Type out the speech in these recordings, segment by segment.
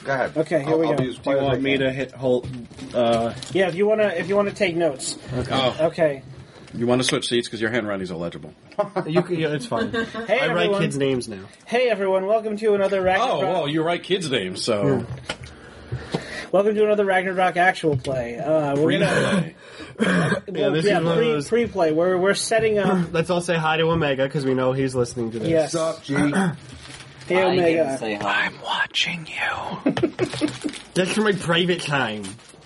Go ahead. Okay, here we go. Be as Do you quiet as want I me can. to hit hold? Yeah, if you wanna take notes. Oh, Okay. you want to switch seats because your handwriting's illegible. It's fine. Hey I write everyone. kids' names now. Hey everyone, welcome to another Ragnarok. Oh, well, you write kids' names, so... Welcome to another Ragnarok actual play. We're gonna this is one of those- pre-play. We're setting up. Let's all say hi to Omega because we know he's listening to this. Yes. What's up, G? Hey Omega. I say hi. I'm watching you. That's for my private time.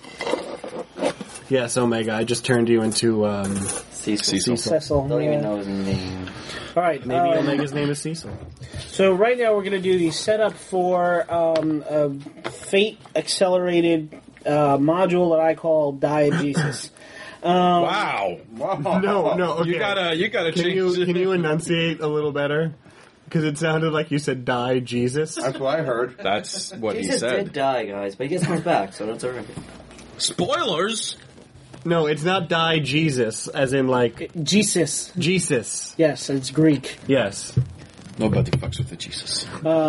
Yes, Omega. I just turned you into Cecil. Cecil. Don't even yeah. know his name. All right. maybe Omega's name is Cecil. So right now we're going to do the setup for a Fate accelerated module that I call Diegesis. Wow. No. Okay. You gotta Can change... you enunciate a little better? Because it sounded like you said "die Jesus." That's what I heard. That's what he Jesus did said. die, guys, but he gets comes back, so that's alright. Spoilers! No, it's not "die Jesus," as in like Jesus. Jesus. Yes, it's Greek. Yes. Nobody fucks with the Jesus.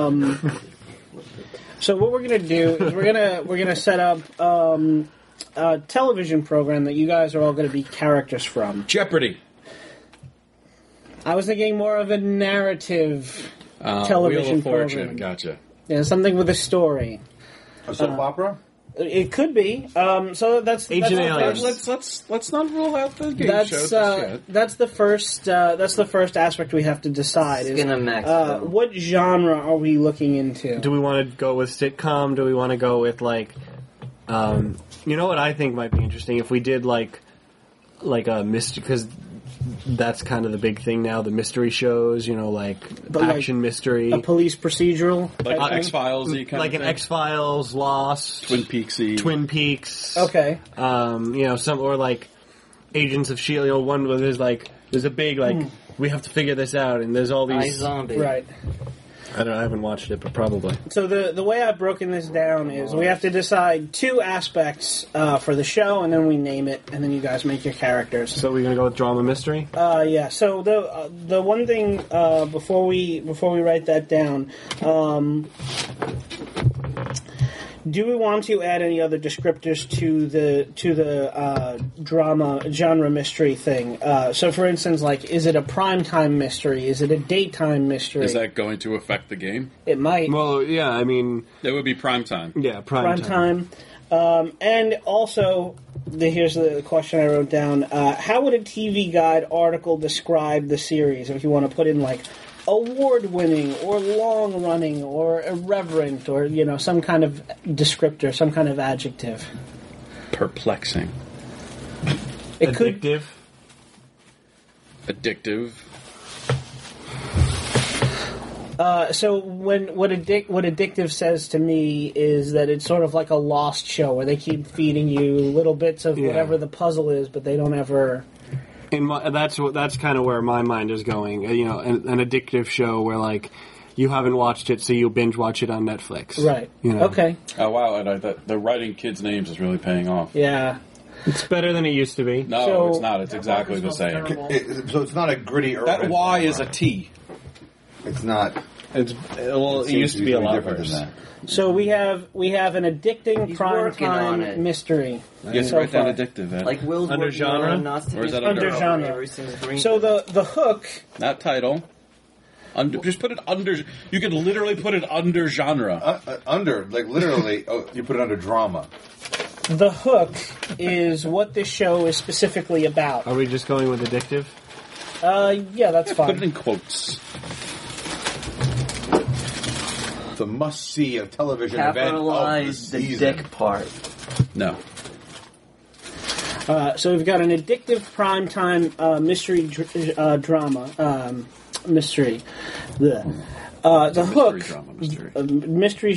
So what we're going to do is we're gonna set up a television program that you guys are all going to be characters from. Jeopardy. I was thinking more of a narrative Wheel television of Fortune. program. Gotcha. Yeah, something with a story. A soap opera? It could be. So that's Ancient the Aliens. first- Let's not rule out the game show just yet. That's the first aspect we have to decide. Is, Skinamax. what genre are we looking into? Do we want to go with sitcom? Do we want to go with like, you know what I think might be interesting if we did like a mystery, because that's kind of the big thing now. The mystery shows, like action mystery, A police procedural, Like type thing? X-Files, like an X-Files, Lost, Twin Peaksy. Twin Peaks. Okay. Some or like Agents of S.H.I.E.L.D. One where there's a big we have to figure this out, and there's all these. iZombie. Right. I haven't watched it, but probably. So the way I've broken this down is we have to decide two aspects for the show, and then we name it, and then you guys make your characters. So we're gonna go with drama mystery. Yeah. So the one thing before we write that down, do we want to add any other descriptors to the drama genre mystery thing? So, for instance, is it a primetime mystery? Is it a daytime mystery? Is that going to affect the game? It might. Well, yeah, I mean, It would be prime time. yeah, Prime time. And also, here's the question I wrote down. How would a TV Guide article describe the series if you want to put in, award-winning or long-running or irreverent or, some kind of descriptor, some kind of adjective? Perplexing. It could... Addictive. Addictive. So what addictive says to me is that it's sort of like a Lost show where they keep feeding you little bits of whatever the puzzle is, but they don't ever... That's kind of where my mind is going. An addictive show where you haven't watched it, so you binge watch it on Netflix. Right. Okay. Oh, wow. And the writing kids' names is really paying off. Yeah. It's better than it used to be. No, So- it's not. It's exactly the same. So it's not a gritty urban. That Y is a T. It's not. It used to be a lot worse. than that. So we have an addicting He's working on primetime it. You mystery. have to So write down far. addictive, Ed. Like Will's Under working genre? on Not Or is that under genre? Everything's green. So the hook, Not title. Just put it under... You could literally put it under genre. Literally, you put it under drama. the hook is what this show is specifically about. Are we just going with addictive? Yeah, that's Put it fine. in quotes. The must-see of television event of the Capitalize the season. dick part. No. So we've got an addictive primetime mystery drama. Mystery. The hook. Drama, mystery. Mystery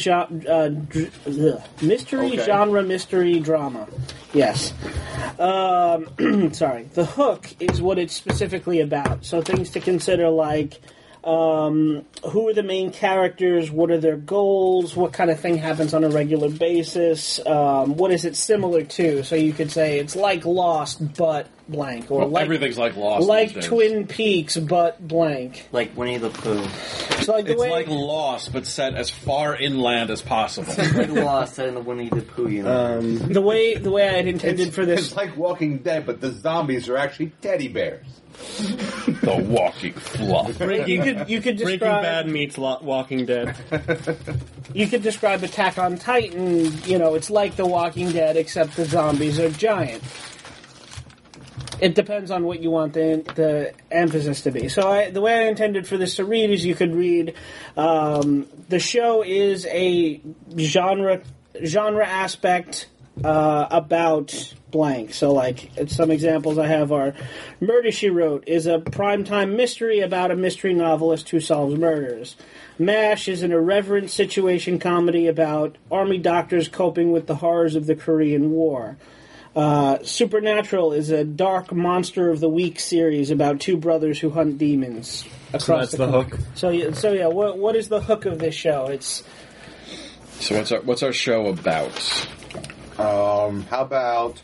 Okay. genre mystery drama. Yes. Sorry. The hook is what it's specifically about. So things to consider like who are the main characters, what are their goals, what kind of thing happens on a regular basis, what is it similar to? So you could say it's like Lost, but blank, or Well, like everything's like Lost. like these days. Twin Peaks, but blank. Like Winnie the Pooh. So like the It's way like Lost, but set as far inland as possible. Like Lost set in the Winnie the Pooh universe. the way I had intended for this. It's like Walking Dead, but the zombies are actually teddy bears. The walking fluff. You could Breaking describe Bad meets Walking Dead. you could describe Attack on Titan. You know, it's like The Walking Dead, except the zombies are giant. It depends on what you want the emphasis to be. So the way I intended for this to read is you could read, the show is a genre aspect about blank. So like some examples I have are Murder, She Wrote is a primetime mystery about a mystery novelist who solves murders. MASH is an irreverent situation comedy about army doctors coping with the horrors of the Korean War. Supernatural is a dark monster of the week series about two brothers who hunt demons. So that's the hook. So yeah, what is the hook of this show? It's So what's our show about? How about...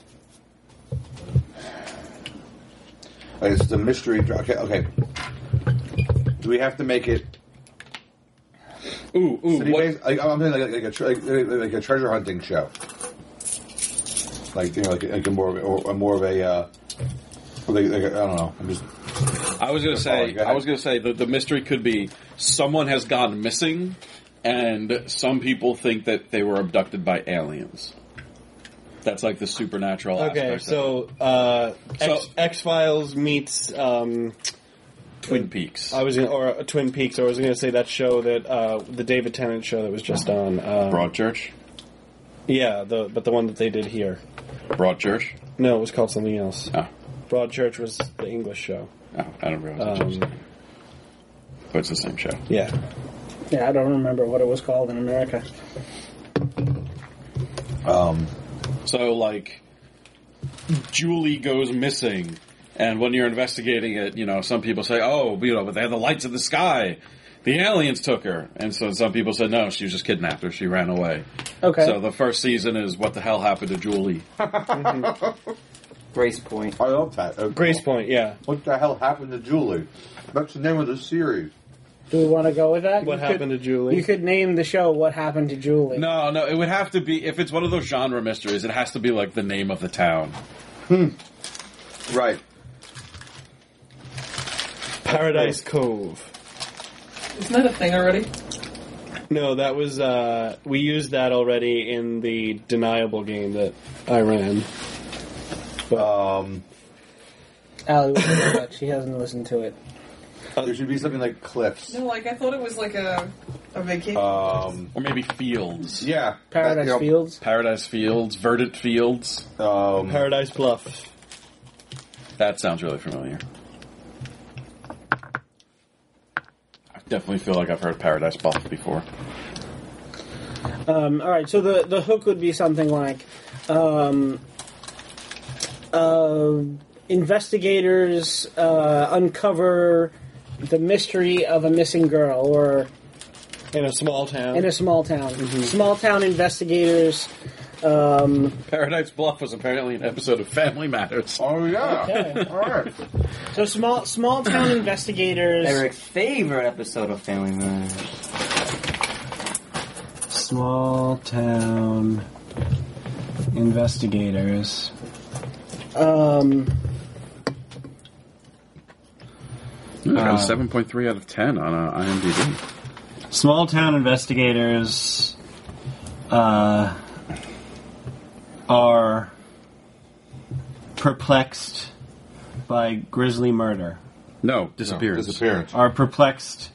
It's the mystery... Okay. Do we have to make it... Ooh, city-based? I'm thinking like a treasure hunting show. Like, you know, like a more of a I don't know. I was gonna say the mystery could be someone has gone missing, and some people think that they were abducted by aliens. That's like the supernatural Okay, aspect. So X-Files meets Twin Peaks. or Twin Peaks, or I was going to say that show that the David Tennant show that was just on Broadchurch. Yeah, but the one that they did here. Broadchurch. No, it was called something else. Oh, Broadchurch was the English show. I don't realize. But it's the same show. Yeah. yeah, I don't remember what it was called in America. So, like, Julie goes missing, and when you're investigating it, you know, some people say, oh, you know, but they had the lights in the sky. The aliens took her. And so some people said, no, she was just kidnapped or she ran away. Okay. So the first season is what the hell happened to Julie. Grace Point. I love that. Grace Point, yeah. What the hell happened to Julie? That's the name of the series. Do we want to go with that? What happened to Julie? You could name the show "What Happened to Julie." No, it would have to be, if it's one of those genre mysteries, it has to be like the name of the town. Right. Paradise Cove. Isn't that a thing already? No, that was, we used that already in the Deniable game that I ran. Allie, what about that? She hasn't listened to it. There should be something like Cliffs. No, like I thought it was like a vacation. Or maybe Fields. Yeah. Paradise Fields. Paradise Fields, Verdant Fields. Paradise Bluff. That sounds really familiar. I definitely feel like I've heard Paradise Bluff before. All right, so the hook would be something like investigators uncover the mystery of a missing girl, or In a small town. in a small town. Small town investigators. Paradise Bluff was apparently an episode of Family Matters. Oh, yeah. Okay. All right. So small town investigators. Eric's favorite episode of Family Matters. Small town investigators. Got a 7.3 out of 10 on IMDb. Small town investigators are perplexed by grisly murder. No, disappearance. Disappearance. Are perplexed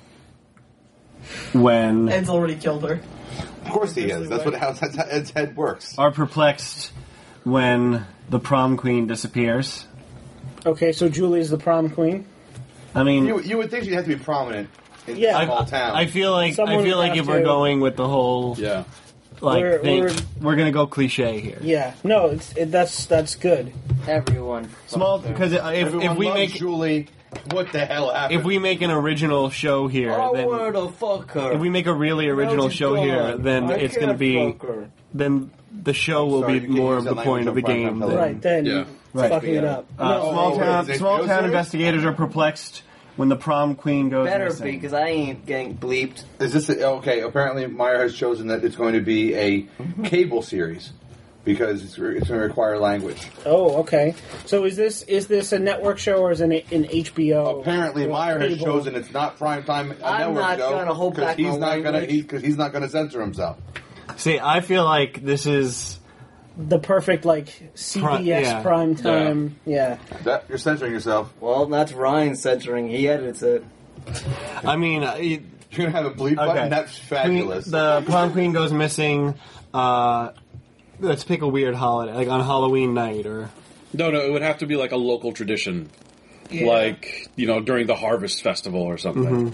when Ed's already killed her. Of course he is. That's how Ed's head works. are perplexed when the prom queen disappears. Okay, so Julie's the prom queen. I mean, You would think she'd have to be prominent in Yeah. a small town. I feel like Someone would have if we're to- going with the whole Yeah. like thing, We're- we're gonna go cliche here. Yeah, no, that's good. Everyone. Small fucked her. because if Everyone we loves make Julie, what the hell happened? if we make an original show here, I then wanted to fuck her. if we make a really original show here, then it's going to be then the show will Sorry, be you can't more use of the that point of the language game. on Than, prime time Right then. Yeah. Right. fucking it up. is it Small Joe town series? investigators are perplexed when the prom queen goes Better missing. be, because I ain't getting bleeped. Is this okay? Apparently, Meyer has chosen that it's going to be a cable series because it's going to require language. Oh, okay. So is this a network show or is it an HBO? Apparently, Meyer has cable? chosen it's not primetime I'm network not show gonna hold back he's my not gonna language. because he's not going to censor himself. See, I feel like this is The perfect CBS prime time. Yeah. That you're censoring yourself. Well, that's Ryan censoring. He edits it. I mean, You're going to have a bleep button. That's fabulous. The prom queen goes missing. Let's pick a weird holiday, like on Halloween night, or No, it would have to be like a local tradition, Yeah. like during the Harvest Festival or something.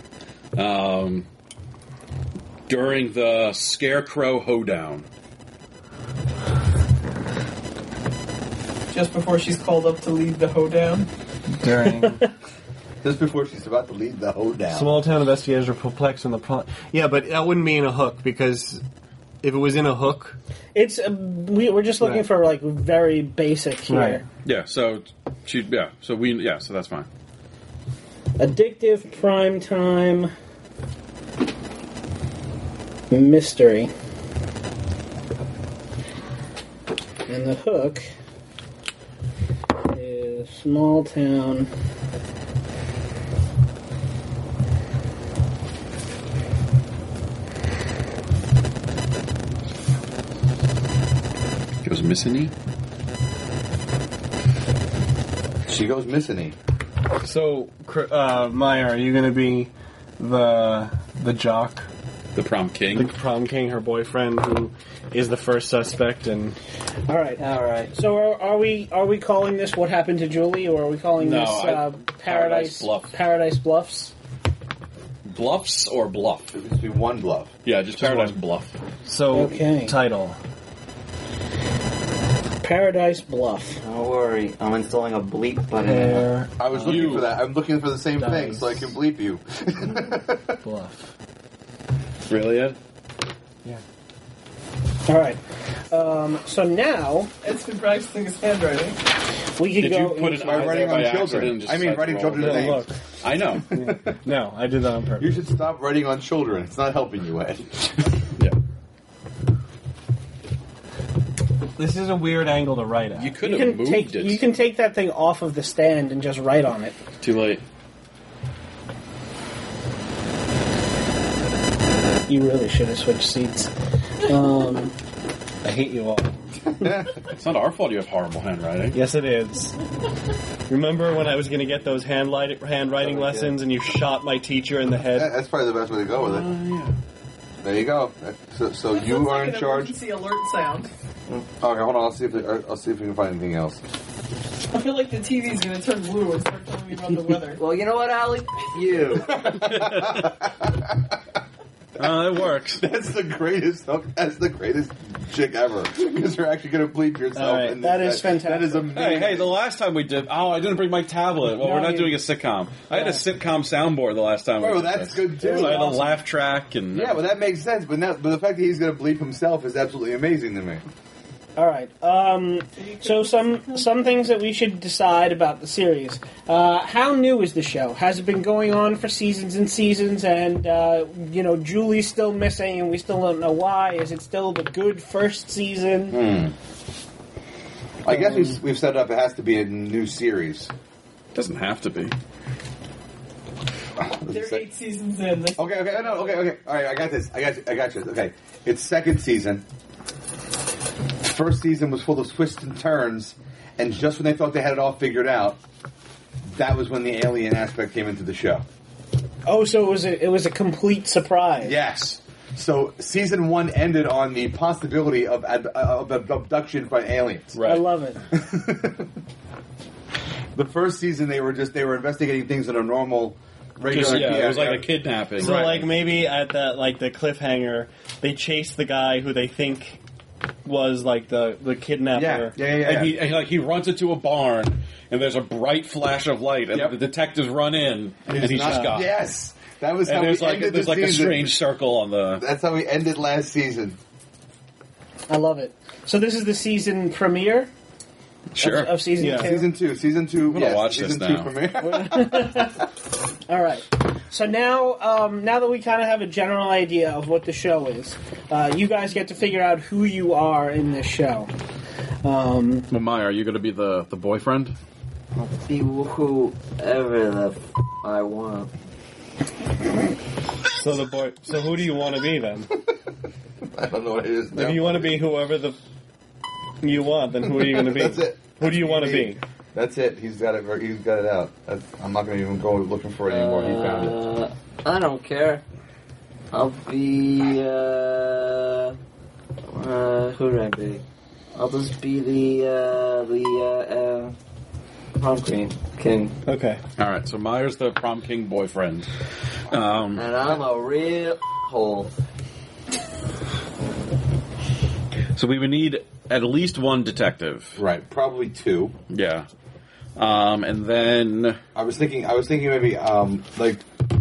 During the Scarecrow Hoedown. Just before she's called up to lead the hoedown. during Just before she's about to lead the hoedown. small town investigators are perplexed when the prom. Yeah, but that wouldn't be in a hook because if it was in a hook, It's we're just looking Right. for very basic here. Right. Yeah, so so that's fine. Addictive primetime mystery. And the hook is small town. Goes missing. She goes missing. so Maya, are you going to be the jock, The prom the king. prom king, her boyfriend, who is the first suspect? And All right. All right. So are we calling this What Happened to Julie, or are we calling No, this Paradise Bluff. Paradise Bluffs? Bluffs or bluff? It would be one bluff. Yeah, just Paradise Bluff. so Okay. title. Paradise Bluff. Don't worry. I'm installing a bleep button. Pair I was looking You. for that. I'm looking for the same thing Dice. so I can bleep you. bluff. Really, Ed? Yeah. All right. So now Ed's been practicing his handwriting. we can Did go. you put it By on writing there by on children. accident and just I mean, decide to writing roll children's it? No, names. look. I know. No, I did that on purpose. You should stop writing on children. It's not helping you, Ed. Yeah. This is a weird angle to write at. You could You have can moved take it. you can take that thing off of the stand and just write on it. Too late. You really should have switched seats. I hate you all. It's not our fault you have horrible handwriting. Yes, it is. Remember when I was going to get those handwriting lessons and you shot my teacher in the head? That's probably the best way to go with it. Yeah. There you go. So That you sounds are like in an charge. emergency alert sound. Okay, hold on. I'll see if we can find anything else. I feel like the TV's going to turn blue and start telling me about the weather. Well, you know what, Allie? You. It works. That's the greatest. That's the greatest chick ever. Because you're actually going to bleep yourself. All right, and that is fantastic. That is amazing. Hey, the last time we did... Oh, I didn't bring my tablet. Well, No, we're not you- doing a sitcom. I had a sitcom soundboard the last time we Oh, did that's this. good too. So I had Awesome. a laugh track and... Yeah, but that makes sense. But the fact that he's going to bleep himself is absolutely amazing to me. All right. So some things that we should decide about the series. How new is the show? Has it been going on for seasons and seasons? And Julie's still missing, and we still don't know why. Is it still the good first season? I guess we've set it up. It has to be a new series. doesn't have to be. They're 8 seasons in. Okay. Okay. All right, I got this. I got you. Okay, it's second season. First season was full of twists and turns, and just when they thought they had it all figured out, that was when the alien aspect came into the show. Oh, so it was a complete surprise. Yes. So season 1 ended on the possibility of abduction by aliens. Right. I love it. The first season they were investigating things in a normal, regular. It was like a kidnapping. So, like, maybe at the cliffhanger, they chase the guy who they think was, like, the kidnapper. Yeah. And he runs into a barn, and there's a bright flash of light, and Yep. the detectives run in, and he's not- gone. Yes, that was how And we there's ended there's the like a season. strange circle on the... That's how we ended last season. I love it. So this is the season premiere? Sure. of season Yeah. 2? Season 2. I'm gonna watch season this 2 now. premiere. All right. So now that we kind of have a general idea of what the show is, you guys get to figure out who you are in this show. Well, Maya, are you going to be the boyfriend? Be whoever the I want. So who do you want to be then? I don't know what it is now. If you want to be whoever you want, then who are you going to be? That's it. Who do you want to be? That's it. He's got it. He's got it out. I'm not going to even go looking for it anymore. He found it. I don't care. I'll be, who would I be? I'll just be the prom queen king. Okay. All right, so Maya's the prom king boyfriend. And I'm a real hole. So we would need at least one detective. Right. Probably 2. Yeah. And then I was thinking maybe like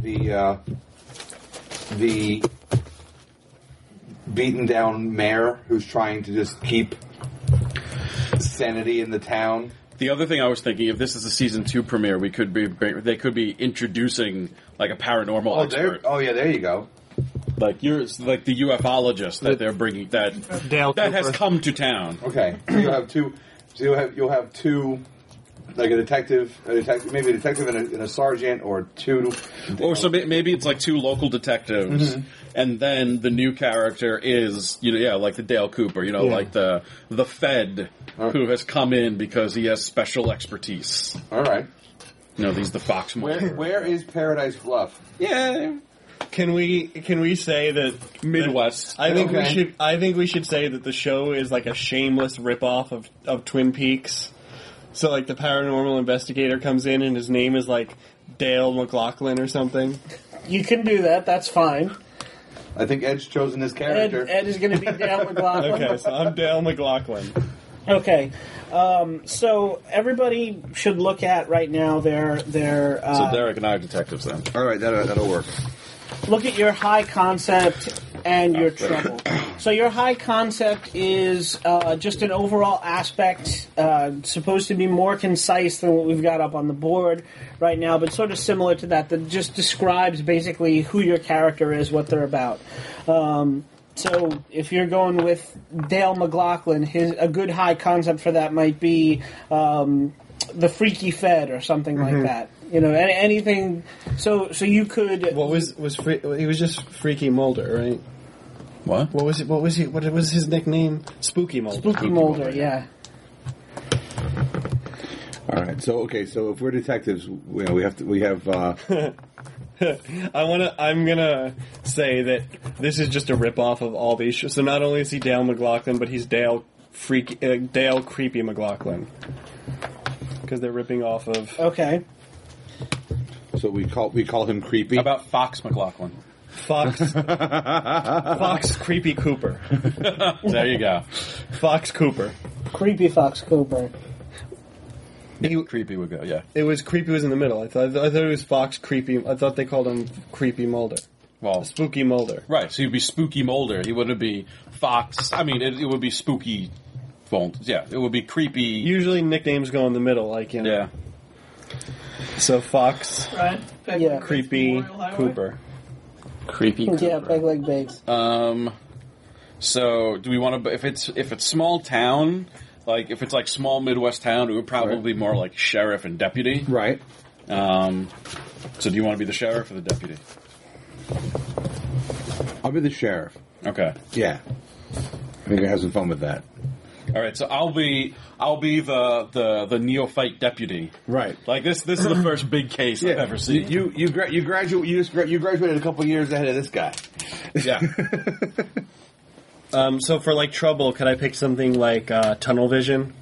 the beaten down mayor who's trying to just keep sanity in the town. the other thing I was thinking, if this is a season 2 premiere, they could be introducing like a paranormal expert. There you go. Like like the ufologist that they're bringing that Dale that has Cooper. come to town. Okay, so you'll have two. So you'll have two, like a detective, maybe a detective and a sergeant, or two. Or so maybe it's like 2 local detectives, and then the new character is like the Dale Cooper, like the Fed who has come in because he has special expertise. All right. He's the Fox mulder. Where is Paradise Bluff? Yeah, Can we say that Midwest. I think Okay. we should say that the show is like a shameless ripoff of Twin Peaks. So like the paranormal investigator comes in and his name is like Dale McLaughlin or something. You can do that. That's fine. I think Ed's chosen his character. Ed is going to be Dale McLaughlin. Okay, so I'm Dale McLaughlin. Okay. So everybody should look at right now their So Derek and I are detectives then. All right, that'll work. look at your high concept and your trouble. So your high concept is just an overall aspect, supposed to be more concise than what we've got up on the board right now, but sort of similar to that just describes basically who your character is, what they're about. So if you're going with Dale McLaughlin, a good high concept for that might be the Freaky Fed or something like that. Anything. So you could. He was just Freaky Mulder, right? What? What was his nickname? Spooky Mulder. Spooky Mulder, yeah. All right. So if we're detectives, we have. I'm gonna say that this is just a ripoff of all these shows. So not only is he Dale McLaughlin, but he's Dale Creepy McLaughlin, because they're ripping off of. Okay. So we call him creepy. How about Fox McLaughlin? Fox Creepy Cooper. There you go. Fox Cooper. Creepy Fox Cooper. Creepy would go, yeah. It was Creepy was in the middle. I thought it was Fox Creepy. I thought they called him Creepy Mulder. Well, Spooky Mulder. right, so he'd be Spooky Mulder. He wouldn't be Fox. I mean, it would be Spooky. Yeah, it would be Creepy. Usually nicknames go in the middle, like Yeah. So Fox Right? Yeah. Creepy Memorial Highway. Cooper. Creepy Cooper. Yeah, Peg Leg Bakes. So do we want to? If it's small town, like if it's like small Midwest town, it would probably be more like sheriff and deputy. Right. So do you want to be the sheriff or the deputy? I'll be the sheriff. Okay. Yeah. I think I have some fun with that. All right. So I'll be the neophyte deputy. Right. Like this is the first big case I've ever seen. You graduated a couple years ahead of this guy. Yeah. So for like trouble, could I pick something like tunnel vision?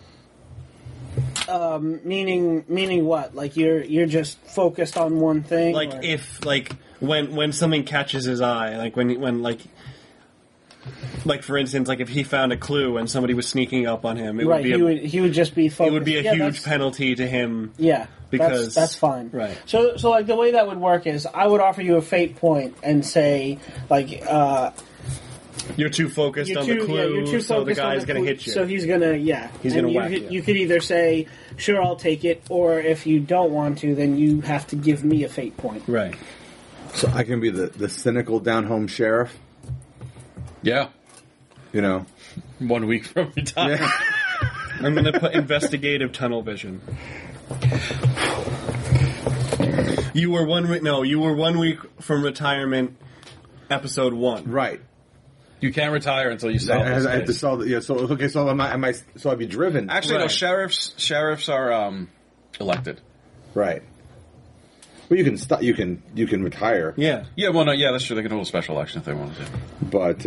Meaning what? Like you're just focused on one thing? Like or- if like when something catches his eye, like when like for instance, like if he found a clue and somebody was sneaking up on him, it right, would be he would just be focused. it would be a Yeah, huge that's- penalty to him. Yeah, because- that's fine. Right. So like the way that would work is I would offer you a fate point and say like You're too focused on the clue, you're too so the focused on guy's the going to clue, hit you. So he's gonna, He's And gonna you whack could, you. you could either say, "Sure, I'll take it," or if you don't want to, then you have to give me a fate point. Right. So I can be the cynical down-home sheriff, Yeah. you know. 1 week from retirement. Yeah. I'm going to put investigative tunnel vision. You were 1 week. No, you were 1 week from retirement. Episode 1. Right. You can't retire until you solve I this have to case. solve. Yeah. So okay. So so I'd be driven. Actually, no. Right. Sheriffs are elected. Right. Well, you can stop. You can retire. Yeah. Yeah. Well, no. Yeah, that's true. They can hold a special election if they want to. But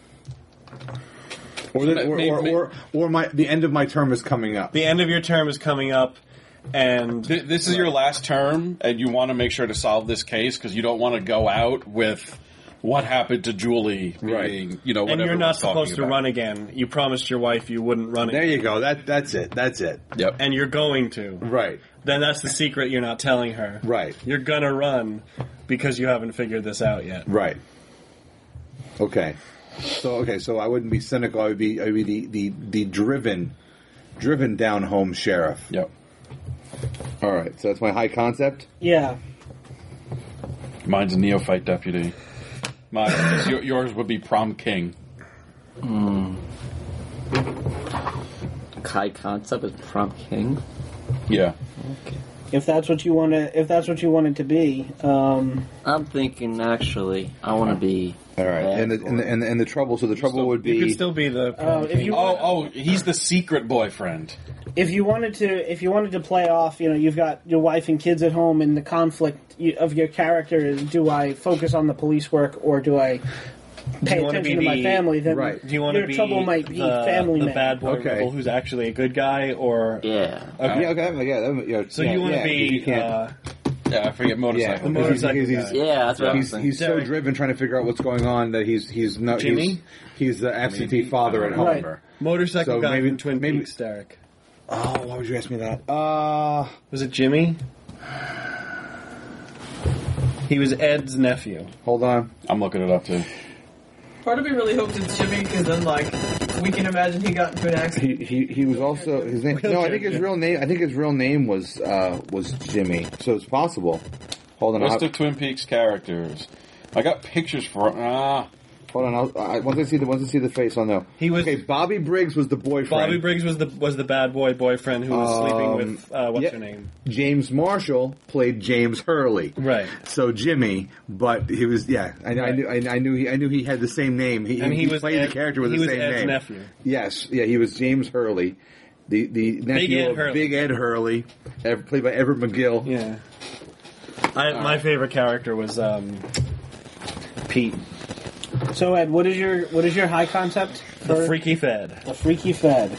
the end of my term is coming up. The end of your term is coming up, and This is your last term, and you want to make sure to solve this case because you don't want to go out with what happened to Julie being, Right. whatever and you're not we're talking supposed to about. run again. You promised your wife you wouldn't run There again, you go. That's it. That's it. Yep. and you're going to. Right. Then that's the secret you're not telling her. Right. You're gonna run because you haven't figured this out yet. Right. Okay. So I wouldn't be cynical. I would be the driven down home sheriff. Yep. All right. So that's my high concept. Yeah. Mine's a neophyte deputy. Yours would be prom king. High concept is prom king. Yeah. If that's what you want to, if that's what you want it to be, I'm thinking actually, I want to be. All right. bad And the trouble. So the trouble would You be. could still be the. if you He's the secret boyfriend. if you wanted to play off, you've got your wife and kids at home, and the conflict of your character is: do I focus on the police work or do I pay you wanna attention be to my the- family? Then Right. Do you want to your be trouble might be the, family the man. bad boy Okay. rebel who's actually a good guy, or Yeah. okay. Yeah. Okay. Yeah. So you want to be You can't. Yeah, I forget motorcycle. the motorcycle He's- guy. Yeah, that's what I'm He's thinking. so Derek. driven trying to figure out what's going on that he's not Jimmy? He's the absentee father at home. Right. motorcycle So guy maybe- from Twin maybe- Peaks, Derek. Oh, why would you ask me that? Was it Jimmy? He was Ed's nephew. Hold on. I'm looking it up too. Part of me really hopes it's Jimmy, because then, like, we can imagine he got into an accident. He was also his name. No, I think his real name. I think his real name was Jimmy. So it's possible. Hold on. List of Twin Peaks characters. I got pictures for. Hold on. Once I see the face, I'll know. He was- okay. Bobby Briggs was the boyfriend. Bobby Briggs was the bad boyfriend who was sleeping with what's yeah. her name? James Marshall played James Hurley. Right. So Jimmy, but he was I knew he had the same name. He was played Ed, the character with he the was same Ed's name. nephew. Yes, yeah, he was James Hurley, the nephew Ed of Hurley. Big Ed Hurley, played by Everett McGill. Yeah. My favorite character was Pete, So Ed, what is your high concept? the for freaky fed. the freaky fed?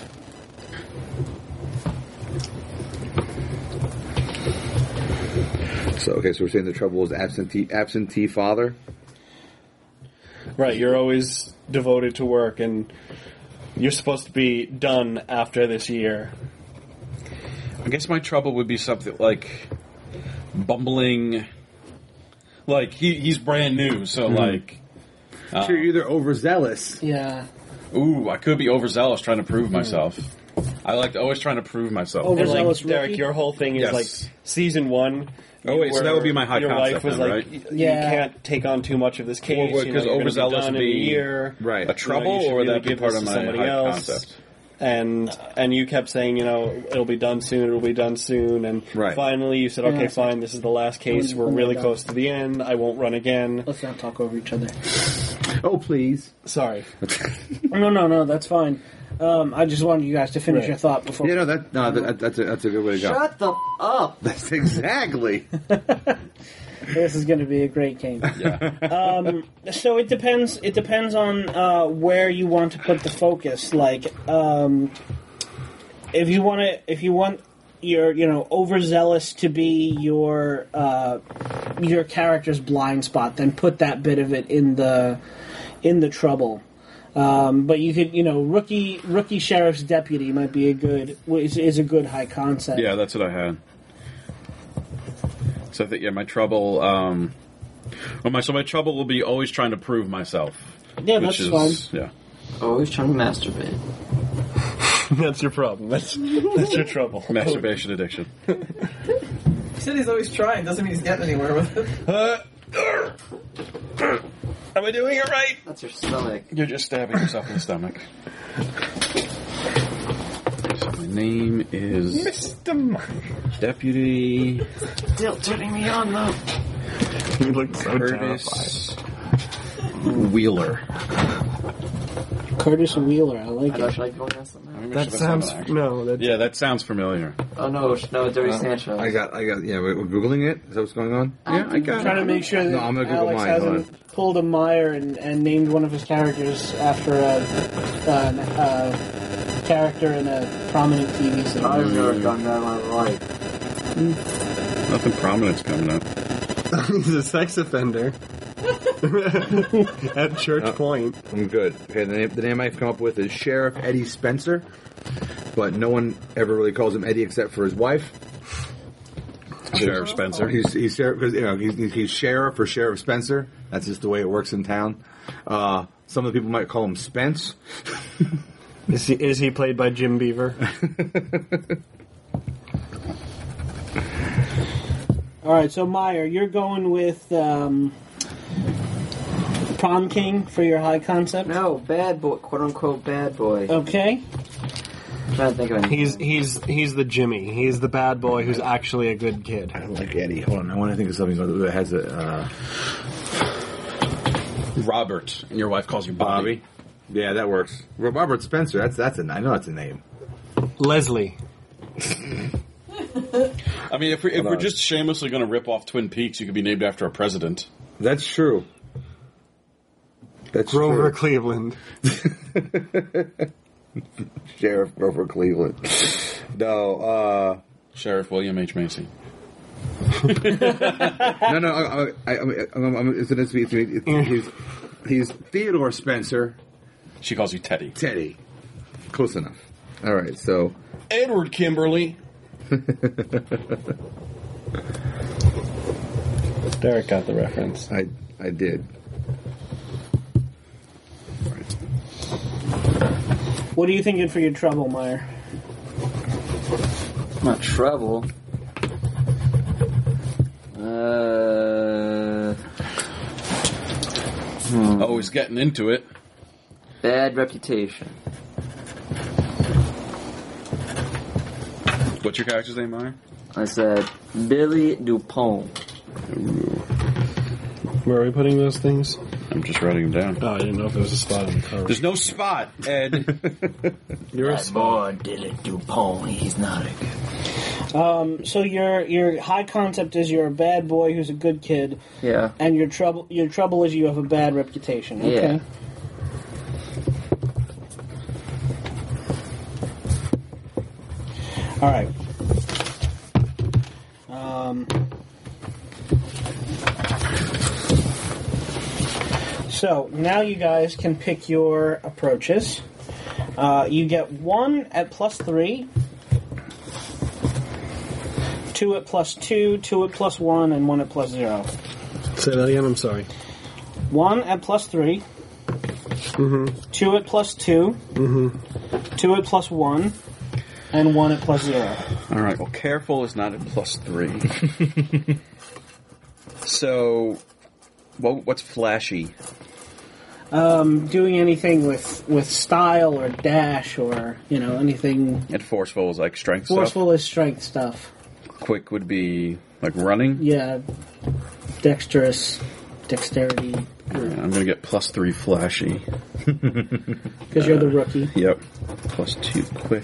So so we're saying the trouble is absentee father. Right, you're always devoted to work, and you're supposed to be done after this year. I guess my trouble would be something like bumbling. Like he's brand new, so like, So you're either overzealous. Yeah. I could be overzealous trying to prove myself. I like always trying to prove myself. Over- And like, Overzealous Derek, rookie? your whole thing is Yes. like season 1. Oh, wait, so that would be my high your concept wife was then, like, right? you Yeah. can't take on too much of this case. Because you're gonna be overzealous done would in a be year. Right. a trouble, you should or would really that be give part this of to my somebody high else. concept? And you kept saying, it'll be done soon, and Right. finally you said, okay, Yeah. fine, this is the last case, we're When really they're close to the end, I won't run again. Let's not talk over each other. Oh please. Sorry. No, that's fine. I just wanted you guys to finish Right. your thought before. Yeah, that's a good way to go. Shut the up. That's exactly. This is going to be a great game. So it depends. It depends on where you want to put the focus. Like, if you want your overzealous to be your character's blind spot, then put that bit of it in the trouble. But you could, rookie sheriff's deputy might be is a good high concept. Yeah, that's what I had. So I think my trouble. My trouble will be always trying to prove myself. Yeah, which that's is fine. yeah. Always trying to masturbate. That's your problem. That's your trouble. Masturbation addiction. He said he's always trying. Doesn't mean he's getting anywhere with it. Am I doing it right? That's your stomach. You're just stabbing yourself in the stomach. So my name is Mr. Mike. Deputy Still turning me on though. You look so Curtis Wheeler. Curtis Wheeler, I like I it. know, should I go against them now? Maybe I That should have done sounds actually. no. That's Yeah, that sounds familiar. Oh no, Dirty Sanchez. I got. Yeah, we're googling it. Is that what's going on? Yeah, I got Trying to make sure that No, I'm gonna Google Alex mine, hasn't pulled a Meyer and named one of his characters after a character in a prominent TV series. I've never done that in my life. Nothing prominent's coming up. he's a sex offender at Church Point. I'm good. Okay, the name I've come up with is Sheriff Eddie Spencer, but no one ever really calls him Eddie except for his wife. Sheriff Spencer. He's sheriff because he's sheriff or Sheriff Spencer. That's just the way it works in town. Some of the people might call him Spence. Is he played by Jim Beaver? All right, so Meyer, you're going with Prom King for your high concept. No, bad boy, quote unquote bad boy. Okay. I'm trying to think of anything. He's the Jimmy. He's the bad boy who's actually a good kid. I don't like Eddie. Hold on, I want to think of something that has a Robert, and your wife calls you Bobby. Yeah, that works. Robert Spencer. I know that's a name. Leslie. I mean, if we're just shamelessly going to rip off Twin Peaks, you could be named after a president. That's true. That's Grover true. Cleveland. Sheriff Grover Cleveland. No, Sheriff William H. Macy. no. He's Theodore Spencer. She calls you Teddy. Teddy. Close enough. All right, so Edward Kimberly. Derek got the reference. I did. What are you thinking for your trouble, Meyer? Not trouble. Oh, he's getting into it. Bad reputation. What's your character's name, Meyer? I said Billy Dupont. Where are we putting those things? I'm just writing them down. Oh, I didn't know if there was a spot on the cover. There's no spot, Ed. You're a That boy Billy Dupont. He's not a good. So your high concept is you're a bad boy who's a good kid, Yeah. and your trouble is you have a bad reputation. Okay. Yeah. All right. So now you guys can pick your approaches. You get 1 at +3, 2 at +2, 2 at +1, and 1 at +0. Say that again. I'm sorry. 1 at +3, 2 at +2, 2 at +1, and 1 at +0. All right. Well, careful is not at +3. So, what's flashy? Doing anything with style or dash or anything And forceful is like strength forceful is strength stuff. stuff. Quick would be like running. Yeah, dexterity, Yeah, I'm gonna get +3 flashy. because you're the rookie. Yep. +2 quick.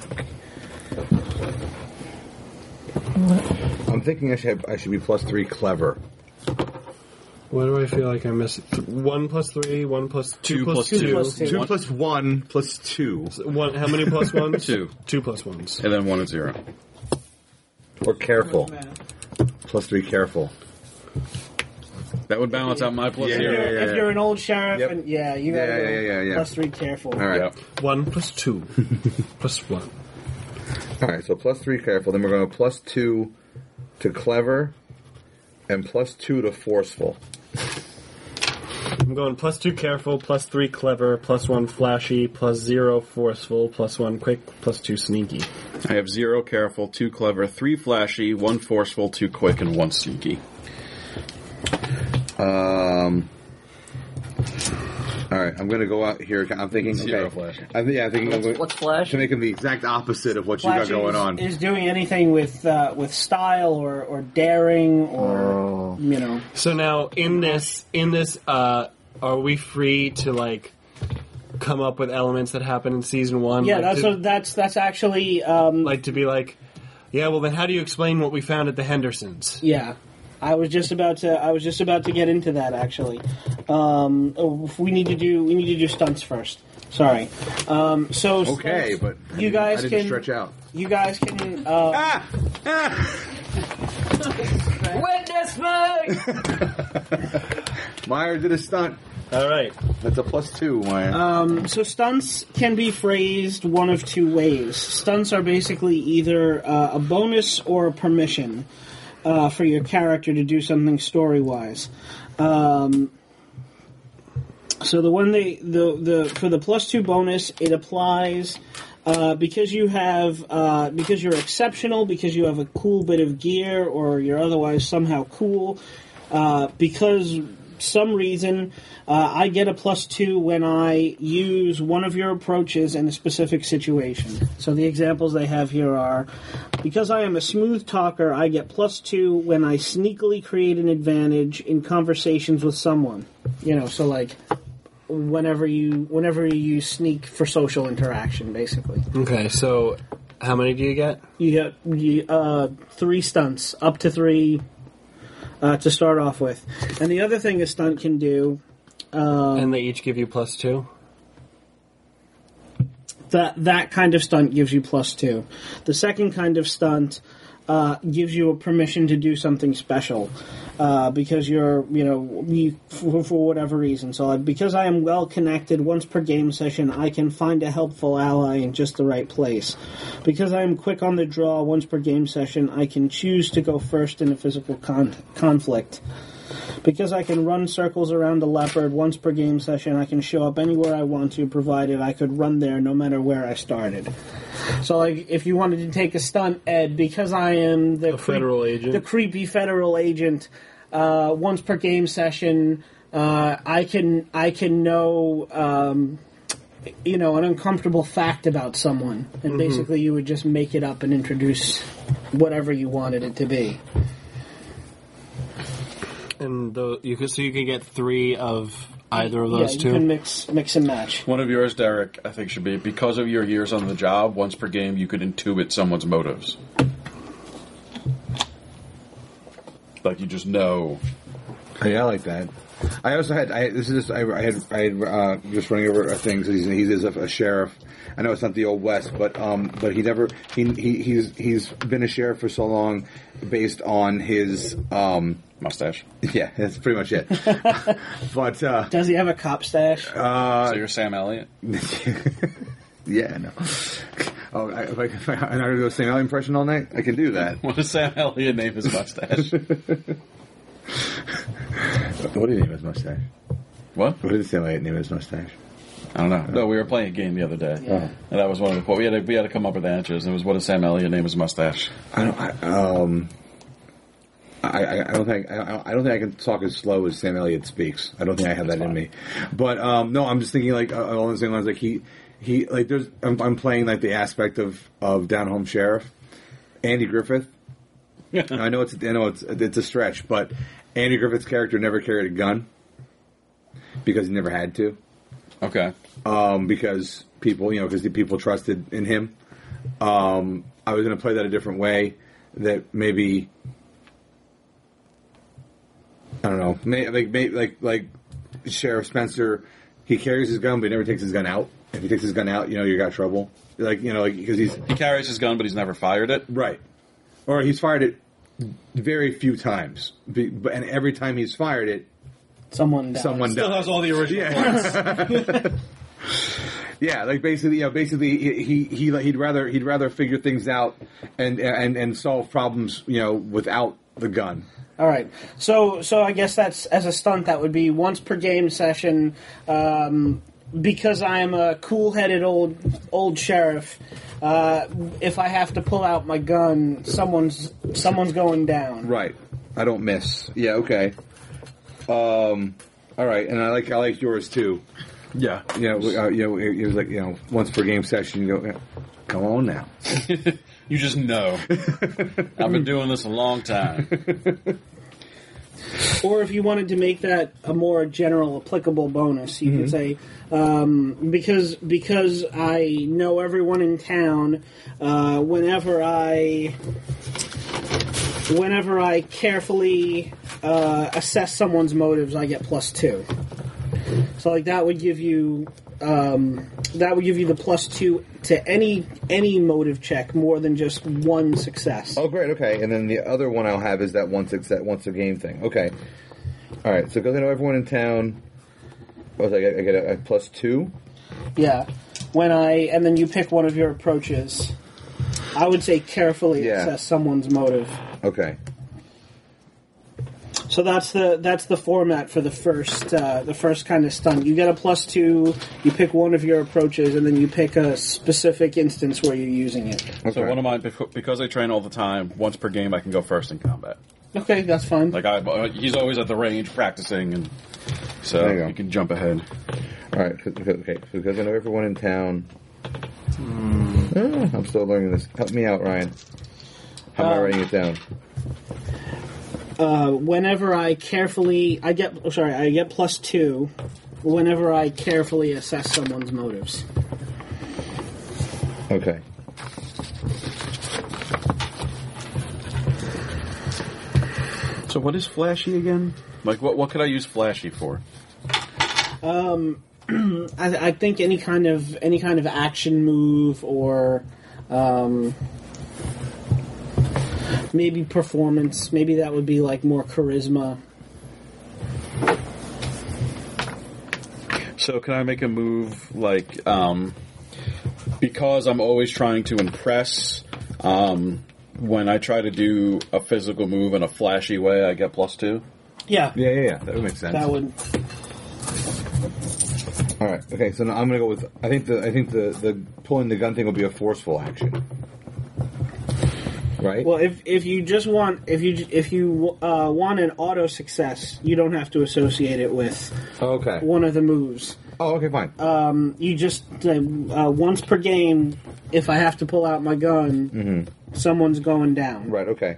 I'm thinking I should be +3 clever. Why do I feel like I missed 1 + 3, 1 + 2 plus 2 2. 2 + 1 + 2. One. How many +1s? 2. 2 +1s. And then 1 and 0. Or careful. +3 careful. That would balance out my +0. If you're an old sheriff, Yep. and you got Yeah. +3 careful. All right. Yep. 1 + 2 +1. All right, so +3 careful. Then we're going to +2 to clever and +2 to forceful. I'm going +2 careful, +3 clever, +1 flashy, +0 forceful, +1 quick, +2 sneaky. I have 0 careful, 2 clever, 3 flashy, 1 forceful, 2 quick, and 1 sneaky. All right, I'm going to go out here. I'm thinking, 0 okay. flash. I'm thinking What's Flash? to make him the exact opposite of what you Flash got going on. is doing anything with style or daring or you know. So now in this, are we free to like come up with elements that happen in season 1? Yeah, like that's actually like to be like, yeah. Well, then how do you explain what we found at the Hendersons? yeah. I was just about to get into that actually. We need to do stunts first. Sorry. So Okay, stunts, but you guys I didn't can stretch out. You guys can. Witness me! Meyer did a stunt. All right. That's a +2, Meyer. So stunts can be phrased one of two ways. Stunts are basically either a bonus or a permission for your character to do something story-wise. So the one for the +2 bonus, it applies because you have because you're exceptional, because you have a cool bit of gear, or you're otherwise somehow cool. Because some reason I get a +2 when I use one of your approaches in a specific situation. So the examples they have here are, because I am a smooth talker, I get +2 when I sneakily create an advantage in conversations with someone. You know, so like whenever you use sneak for social interaction, basically. Okay. So how many do you get? You get 3 stunts, up to 3 to start off with. And the other thing a stunt can do, And they each give you +2? that kind of stunt gives you +2. The second kind of stunt gives you a permission to do something special because for whatever reason. So because I am well connected, once per game session, I can find a helpful ally in just the right place. Because I am quick on the draw, once per game session, I can choose to go first in a physical conflict. Because I can run circles around a leopard once per game session, I can show up anywhere I want to, provided I could run there no matter where I started. So, like, if you wanted to take a stunt, Ed, because I am the federal agent, the creepy federal agent, once per game session, I can know, an uncomfortable fact about someone, and basically you would just make it up and introduce whatever you wanted it to be. And you can get 3 of either of those you two. Can mix and match. One of yours, Derek, I think should be, because of your years on the job, once per game you could intuit someone's motives. Like you just know. Yeah, I like that. I also had just running over things. He's a sheriff. I know it's not the old West, but he's been a sheriff for so long, based on his Mustache. Yeah, that's pretty much it. But does he have a cop stash? So you're Sam Elliott? Yeah, no. Oh, if I do the Sam Elliott impression all night, I can do that. What does Sam Elliott name his mustache? What did he name his mustache? What? What did Sam Elliott name his mustache? I don't know. No, we were playing a game the other day, Yeah. and that was one of the quotes. We had to come up with answers. And it was, what does Sam Elliott name his mustache? I don't think I can talk as slow as Sam Elliott speaks. I don't think I have that in me. But no, I'm just thinking like along the same lines. Like he like there's I'm playing like the aspect of Down Home Sheriff, Andy Griffith. I know it's a stretch, but Andy Griffith's character never carried a gun because he never had to. Okay. Because the people trusted in him. I was going to play that a different way. That maybe, I don't know, maybe like Sheriff Spencer, he carries his gun, but he never takes his gun out. If he takes his gun out, you got trouble. Because he carries his gun, but he's never fired it. Right. Or he's fired it very few times, and every time he's fired it, someone dies. Still has all the original points. Yeah, like basically, he'd rather figure things out and solve problems, without the gun. All right. So I guess that's, as a stunt, that would be once per game session. Because I am a cool-headed old sheriff, if I have to pull out my gun, someone's going down. Right. I don't miss. Yeah. Okay. All right, and I like yours too. Yeah. It was like once per game session. You go, come on now. You just know. I've been doing this a long time. Or if you wanted to make that a more general applicable bonus, you could say, because I know everyone in town, whenever I carefully assess someone's motives, I get +2. So like that would give you the +2 to any motive check more than just one success. Oh, great. Okay, and then the other one I'll have is that once a game thing. Okay. All right. So because I know everyone in town, I get a +2. Yeah. And then you pick one of your approaches. I would say carefully assess someone's motive. Okay. So that's the format for the first kind of stunt. You get a +2. You pick one of your approaches, and then you pick a specific instance where you're using it. Okay. So one of mine, because I train all the time, once per game I can go first in combat. Okay, that's fine. Like he's always at the range practicing, and so There you go. you can jump ahead. All right. Okay. So because I know everyone in town. I'm still learning this. Help me out, Ryan. How am I writing it down? Whenever I get +2 whenever I carefully assess someone's motives. Okay. So what is flashy again? Like what could I use flashy for? I think any kind of action move or maybe performance. Maybe that would be like more charisma. So can I make a move like because I'm always trying to impress? When I try to do a physical move in a flashy way, I get +2. Yeah. Yeah. That would make sense. That would. All right. Okay. So now I'm gonna go with. I think the pulling the gun thing will be a forceful action. Right. Well, if you just want if you want an auto success, you don't have to associate it with Okay. one of the moves. Oh, okay, fine. You just once per game, if I have to pull out my gun, someone's going down. Right. Okay.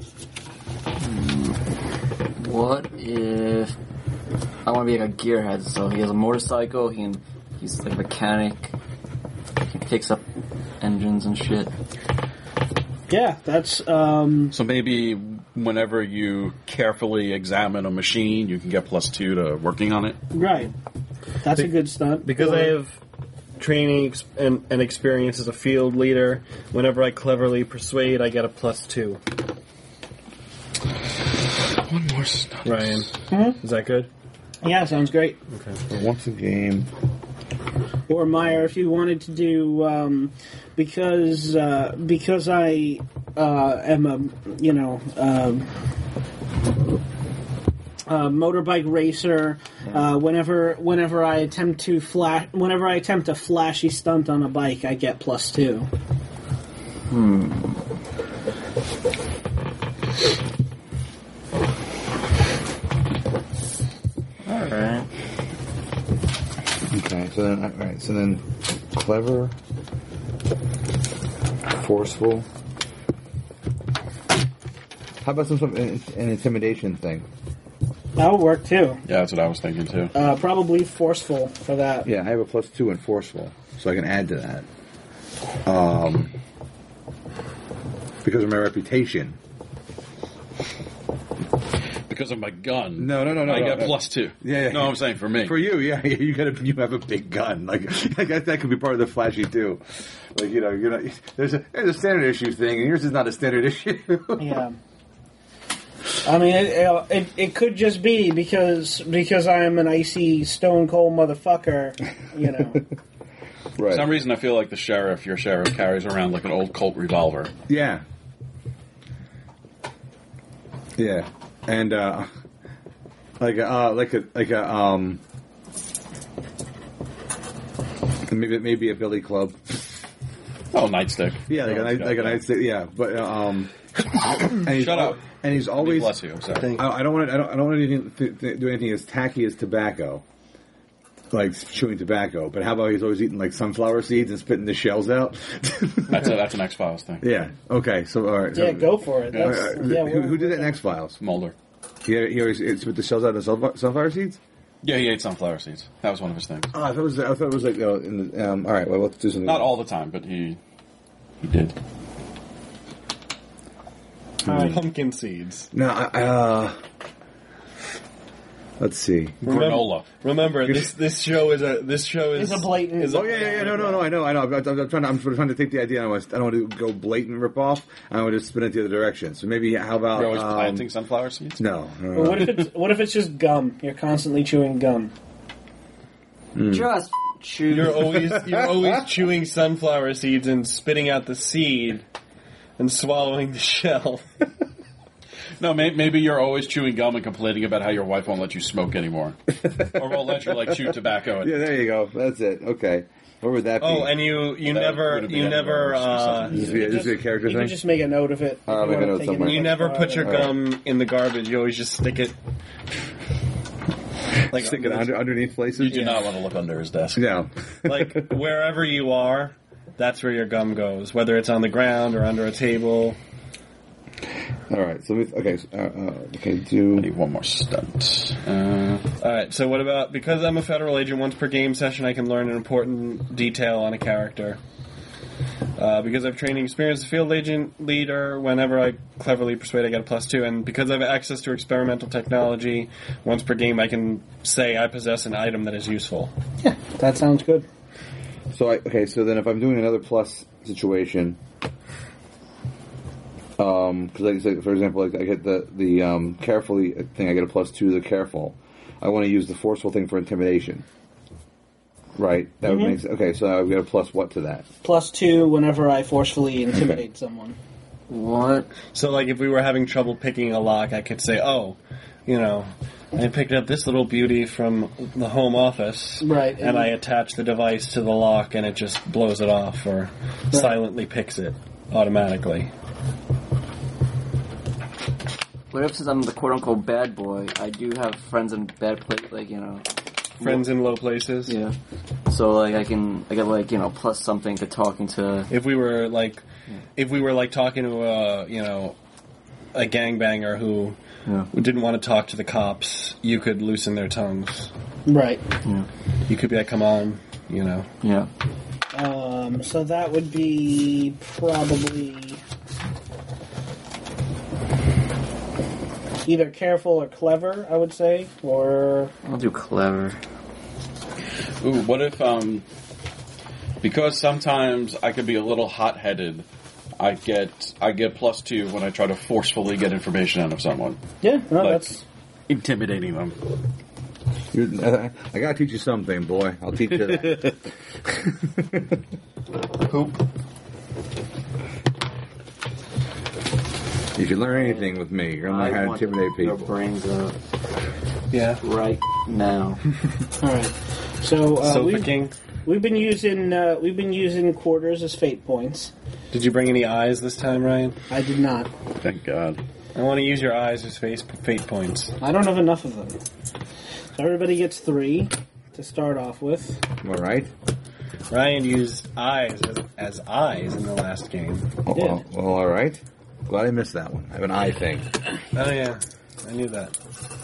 What if I want to be like a gearhead? So he has a motorcycle. He's like a mechanic. He picks up engines and shit. Yeah, that's. So maybe whenever you carefully examine a machine, you can get +2 to working on it. Right. That's a good stunt. Because I have training and experience as a field leader, whenever I cleverly persuade, I get a +2. One more stuff. Ryan, is that good? Yeah, sounds great. So once a game. Or Meyer, if you wanted to do, because I am a motorbike racer. Whenever I attempt a flashy stunt on a bike, I get +2. All right. Okay. So then, clever, forceful. How about some sort of an intimidation thing? That would work too. Yeah, that's what I was thinking too. Probably forceful for that. Yeah, I have a +2 in forceful, so I can add to that. Because of my reputation. Because of my gun. No. I get +2. Yeah. No, I'm saying for me. For you, yeah, you have a big gun. Like I guess that could be part of the flashy too. Like you're not. There's a standard issue thing, and yours is not a standard issue. Yeah. I mean, it could just be because I am an icy, stone cold motherfucker, For Right. some reason, I feel like your sheriff, carries around like an old Colt revolver. Yeah. Yeah, and maybe a billy club. Oh, nightstick. Yeah, like a nightstick. Yeah, but and he's Shut up. And he's always. Bless you. I'm sorry. I don't want to do anything as tacky as tobacco, like chewing tobacco. But how about he's always eating like sunflower seeds and spitting the shells out? That's an X-Files thing. Yeah. Okay. So all right. Yeah, so, go for it. That's, who did that in X-Files? Mulder. He always spit the shells out of sunflower seeds. Yeah, he ate sunflower seeds. That was one of his things. Oh, I thought it was like in the. All right. Well, let's do something. Not all the time, but he did. Pumpkin seeds. No. Let's see. Granola. Remember, this show is a blatant. Oh yeah. No. I know. I'm trying to take the idea. I don't want to go blatant rip off. I want to spin it the other direction. So maybe how about You're always planting sunflower seeds? No. What if it's just gum? You're constantly chewing gum. Just chew. You're always chewing sunflower seeds and spitting out the seed and swallowing the shell. No, maybe you're always chewing gum and complaining about how your wife won't let you smoke anymore, or won't let you like chew tobacco. Yeah, there you go. That's it. Okay. What would that be? Oh, and you never This is a character You thing. can just make a note of it. I'll make a note somewhere. you never put your gum in the garbage. You always just stick it. Like Stick it underneath places. You do not want to look under his desk. No. like wherever you are, that's where your gum goes. Whether it's on the ground or under a table. All right. So okay. I need one more stunt. Alright, so what about, because I'm a federal agent, once per game session I can learn an important detail on a character. Because I've training experience as a field agent leader, whenever I cleverly persuade I get a +2, and because I have access to experimental technology, once per game I can say I possess an item that is useful. Yeah, that sounds good. So so then if I'm doing another plus situation, because like I said, for example, like I get the carefully thing, I get a +2 to the careful. I want to use the forceful thing for intimidation. Right. That would make sense. Okay, so I've got a plus what to that? +2 whenever I forcefully intimidate someone. What? So like if we were having trouble picking a lock, I could say, I picked up this little beauty from the home office, Right, and I attach the device to the lock and it just blows it off or silently picks it automatically. What if, since I'm the quote-unquote bad boy, I do have friends in bad place, Friends in low places. Yeah. So like I get like plus something to talking to. If we were talking to a gangbanger who didn't want to talk to the cops, you could loosen their tongues. Right. Yeah. You could be like, "Come on," Yeah. So that would be probably either careful or clever, I would say, or I'll do clever. Ooh, what if because sometimes I could be a little hot-headed, I get +2 when I try to forcefully get information out of someone. yeah, no, Like, that's intimidating them. I gotta teach you something, boy. I'll teach you that. Poop. If you learn anything with me, you're gonna learn how to intimidate Your people. brains up Yeah. right now. all right. So Sofa King. we've been using quarters as fate points. Did you bring any eyes this time, Ryan? I did not. Thank God. I want to use your eyes as fate points. I don't have enough of them. So everybody gets 3 to start off with. All right. Ryan used eyes as eyes in the last game. Well, all right. Glad I missed that one. I have an eye thing. Oh yeah, I knew that.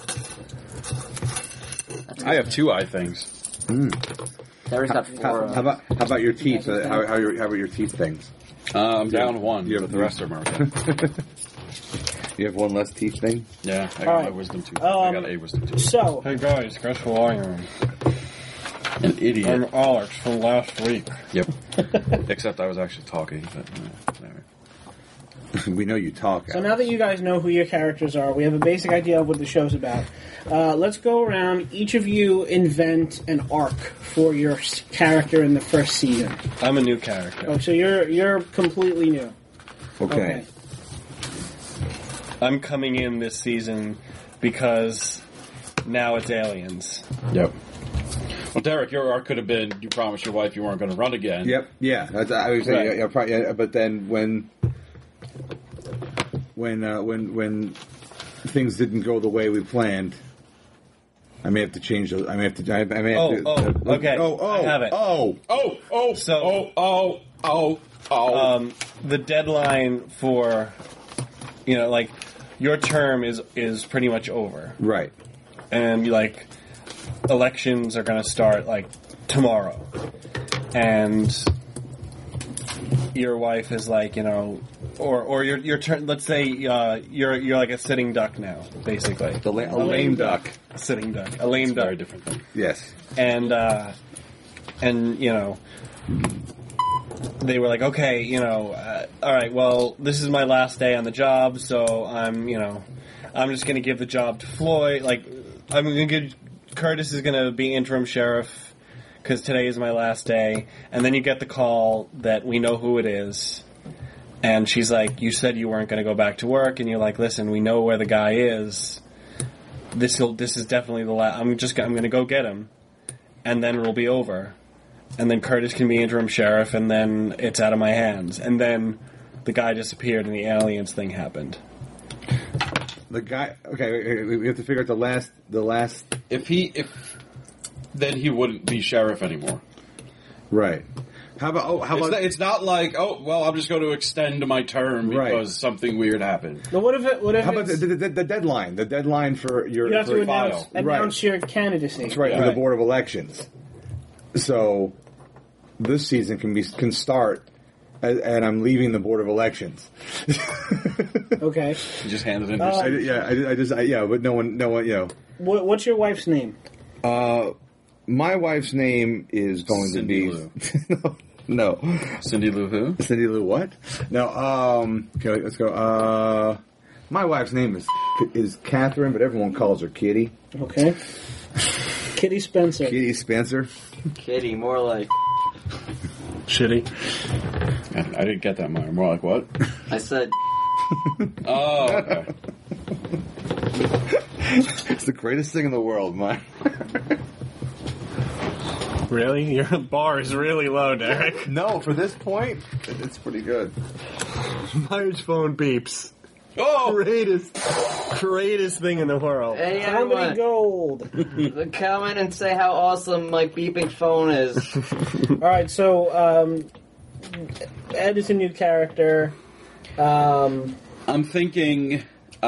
I have 2 eye things. Terry's got 4. How about your teeth? How about your teeth things? I'm down 1, you have but the rest are okay. You have one less teeth thing? Yeah, I got All my right. wisdom tooth. I got a wisdom tooth. So Hey guys, guess who I am? An idiot. I'm Alex from last week. Yep. Except I was actually talking, but whatever. We know you talk. So now that you guys know who your characters are, we have a basic idea of what the show's about. Let's go around. Each of you invent an arc for your character in the first season. I'm a new character. Oh, so you're completely new. Okay. I'm coming in this season because now it's aliens. Yep. Well, Derek, your arc could have been you promised your wife you weren't going to run again. Yep. Yeah. That's, I was saying. Right. Yeah, probably, yeah, but then when things didn't go the way we planned, I may have to change those. I may have to. I may have to. Okay. I have it. The deadline for, like, your term is pretty much over. Right. And, like, elections are going to start, like, tomorrow. And your wife is like, or your turn, let's say you're like a sitting duck now, basically. A lame duck. Sitting duck. A lame duck. Very different thing. Yes. And they were like, okay, all right, well, this is my last day on the job, so I'm just going to give the job to Floyd. Like, I'm going to give, Curtis is going to be interim sheriff because today is my last day. And then you get the call that we know who it is. And she's like, you said you weren't going to go back to work. And you're like, listen, we know where the guy is. This is definitely the last. I'm going to go get him. And then it'll be over. And then Curtis can be interim sheriff, and then it's out of my hands. And then the guy disappeared, and the aliens thing happened. The guy. Okay, we have to figure out the last. Then he wouldn't be sheriff anymore. Right. How about? It's not like, I'm just going to extend my term because something weird happened. But what if How about the deadline? The deadline for your you have to file. announce your candidacy. That's right, for the Board of Elections. So this season can start, and I'm leaving the Board of Elections. Okay. You just handed in. But no one. What's your wife's name? My wife's name is going Cindy to Lou. be no. Cindy Lou who? Cindy Lou what? No. Okay, let's go. My wife's name is Catherine, but everyone calls her Kitty. Okay. Kitty Spencer. Kitty Spencer. Kitty, more like... Shitty. I didn't get that more. More like what? I said... Oh, okay. It's the greatest thing in the world, Mike. Really? Your bar is really low, Derek. No, for this point, it's pretty good. Myers phone beeps. Oh! Greatest thing in the world. Hey, Comedy everyone, gold. comment and say how awesome my beeping phone is. All right, so Ed is a new character. I'm thinking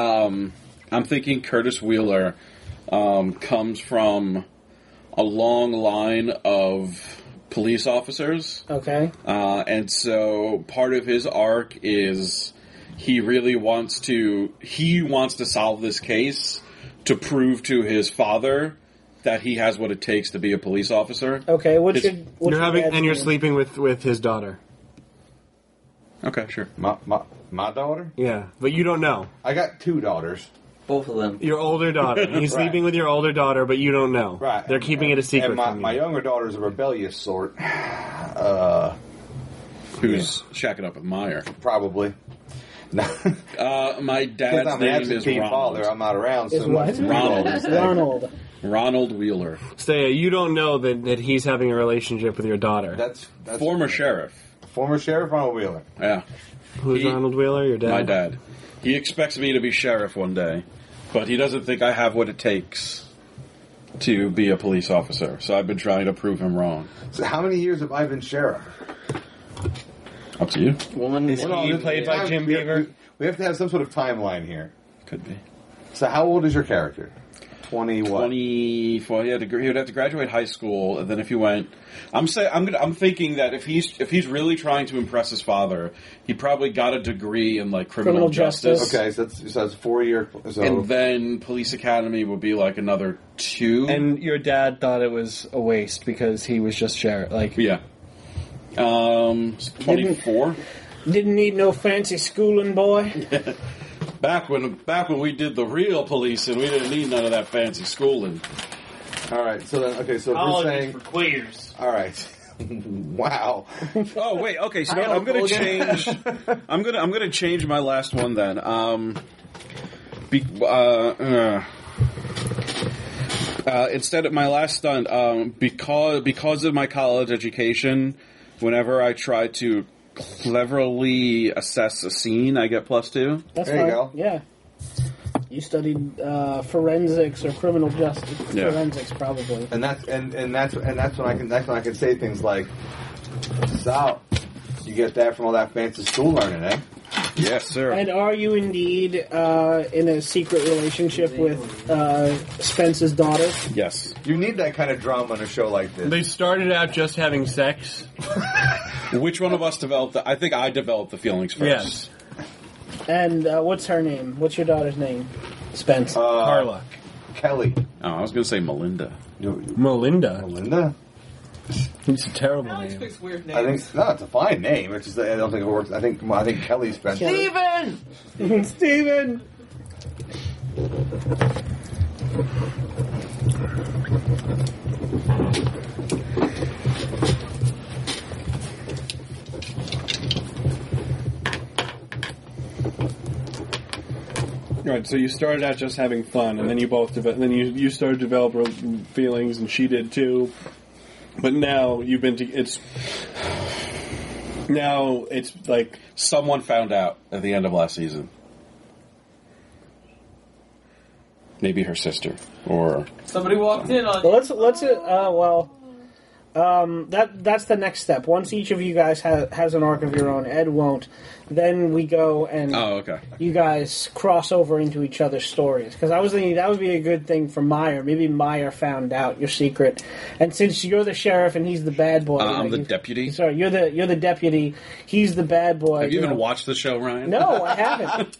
Curtis Wheeler comes from a long line of police officers. Okay. And so part of his arc is he really wants to solve this case to prove to his father that he has what it takes to be a police officer. Okay, what's You're your dad's you're name? sleeping with his daughter. Okay, sure. My daughter? Yeah, but you don't know. I got two daughters. Both of them. Your older daughter. He's Right. sleeping with your older daughter, but you don't know. Right. They're keeping it a secret And my, from you. my younger daughter is a rebellious sort. Who's shacking up with Meyer. Probably. No. My Because dad's I'm an name is absentee father, Ronald. I'm not around Is so what? much. Ronald. Ronald. Ronald Wheeler. Stay. You don't know that he's having a relationship with your daughter. That's Former sheriff. former Sheriff Ronald Wheeler. Yeah. Who's Ronald Wheeler? Your dad? My dad. He expects me to be sheriff one day, but he doesn't think I have what it takes to be a police officer. So I've been trying to prove him wrong. So how many years have I been sheriff? Up to you. Woman. Is he played by Jim Beaver? We have to have some sort of timeline here. Could be. So how old is your character? 20 what? 24. He would have to graduate high school, and then if he went, I'm thinking that if he's really trying to impress his father, he probably got a degree in like criminal justice. Okay, so that's 4 year. So And then police academy would be like another 2. And your dad thought it was a waste because he was just sheriff. Like, yeah. 24. Didn't need no fancy schooling, boy. Back when we did the real policing, we didn't need none of that fancy schooling. all right. So then, okay. So if you're saying, queers. all right. Wow. Oh wait, okay. So I'm going to change. I'm going to change my last one then. Instead of my last stunt, because of my college education, whenever I try to cleverly assess a scene, I get +2. That's There you fine. go. Yeah. You studied forensics or criminal justice. Yeah. Forensics, probably. And that's when I can say things like, "So, you get that from all that fancy school learning, eh?" Yes, sir. And are you indeed in a secret relationship with Spence's daughter? Yes. You need that kind of drama on a show like this. They started out just having sex. Which one of us developed I think I developed the feelings first. Yes. And what's her name? What's your daughter's name? Spence. Carla. Kelly. Oh, I was going to say Melinda. Melinda. Linda. It's a terrible Alex name. picks weird I names. think it's a fine name. It's just I don't think it works. I think Kelly spent. Steven! Steven! Right, so you started out just having fun, and then you both then you started to develop feelings, and she did too. But now you've been now it's like Someone found out at the end of last season. Maybe her sister. Or... Somebody walked in on Well, that's the next step. Once each of you guys has an arc of your own, Ed won't. Then we go and Oh, okay. you guys cross over into each other's stories. Because I was thinking that would be a good thing for Meyer. Maybe Meyer found out your secret, and since you're the sheriff and he's the bad boy, I'm the deputy. Sorry, you're the deputy. He's the bad boy. Have you even know. watched the show, Ryan? No, I haven't.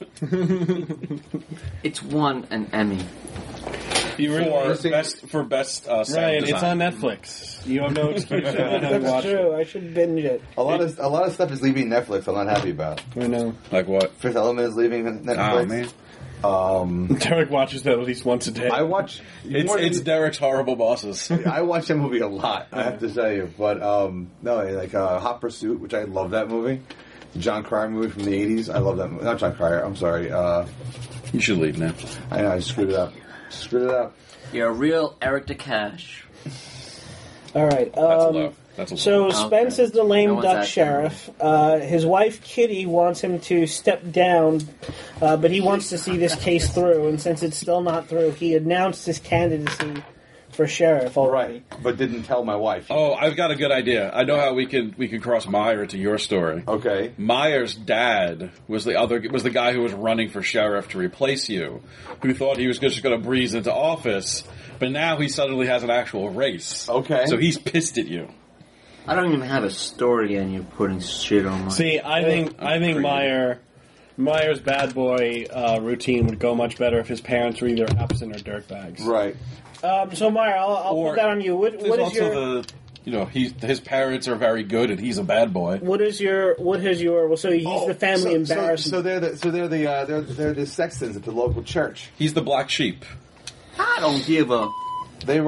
It's won an Emmy. you For best sound Ryan, design. it's on Netflix. You have no excuse. You don't have to watch That's true. I should binge it. A lot of stuff is leaving Netflix. I'm not happy about. it. I know. Like what? Fifth Element is leaving Netflix. Oh, man. Derek watches that at least once a day. I watch. It's Derek's Horrible Bosses. I watch that movie a lot. I have to tell you, but no, like Hot Pursuit, which I love that movie. The John Cryer movie from the '80s. I love that movie. Not John Cryer. I'm sorry. You should leave now. I know I screwed it up. You're a real Eric DeCash. All right. That's low. That's a So low. Spence is the No lame one's duck acting. sheriff. His wife Kitty wants him to step down, but he wants to see this case through. And since it's still not through, he announced his candidacy for sheriff already. Right, but didn't tell my wife. Oh, I've got a good idea. I know how we can cross Meyer to your story. Okay. Meyer's dad was the guy who was running for sheriff to replace you, who thought he was just going to breeze into office, but now he suddenly has an actual race. Okay. So he's pissed at you. I don't even have a story and you're putting shit on my... See, I think Meyer's bad boy routine would go much better if his parents were either absent or dirtbags. Right. So Meyer, I'll Or put that on you. What There's is also your his parents are very good and he's a bad boy. so he's the family embarrassment. So they're the sextons at the local church. He's the black sheep. I don't give a... They're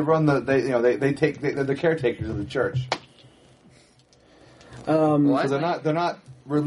the caretakers of the church. What? So they're not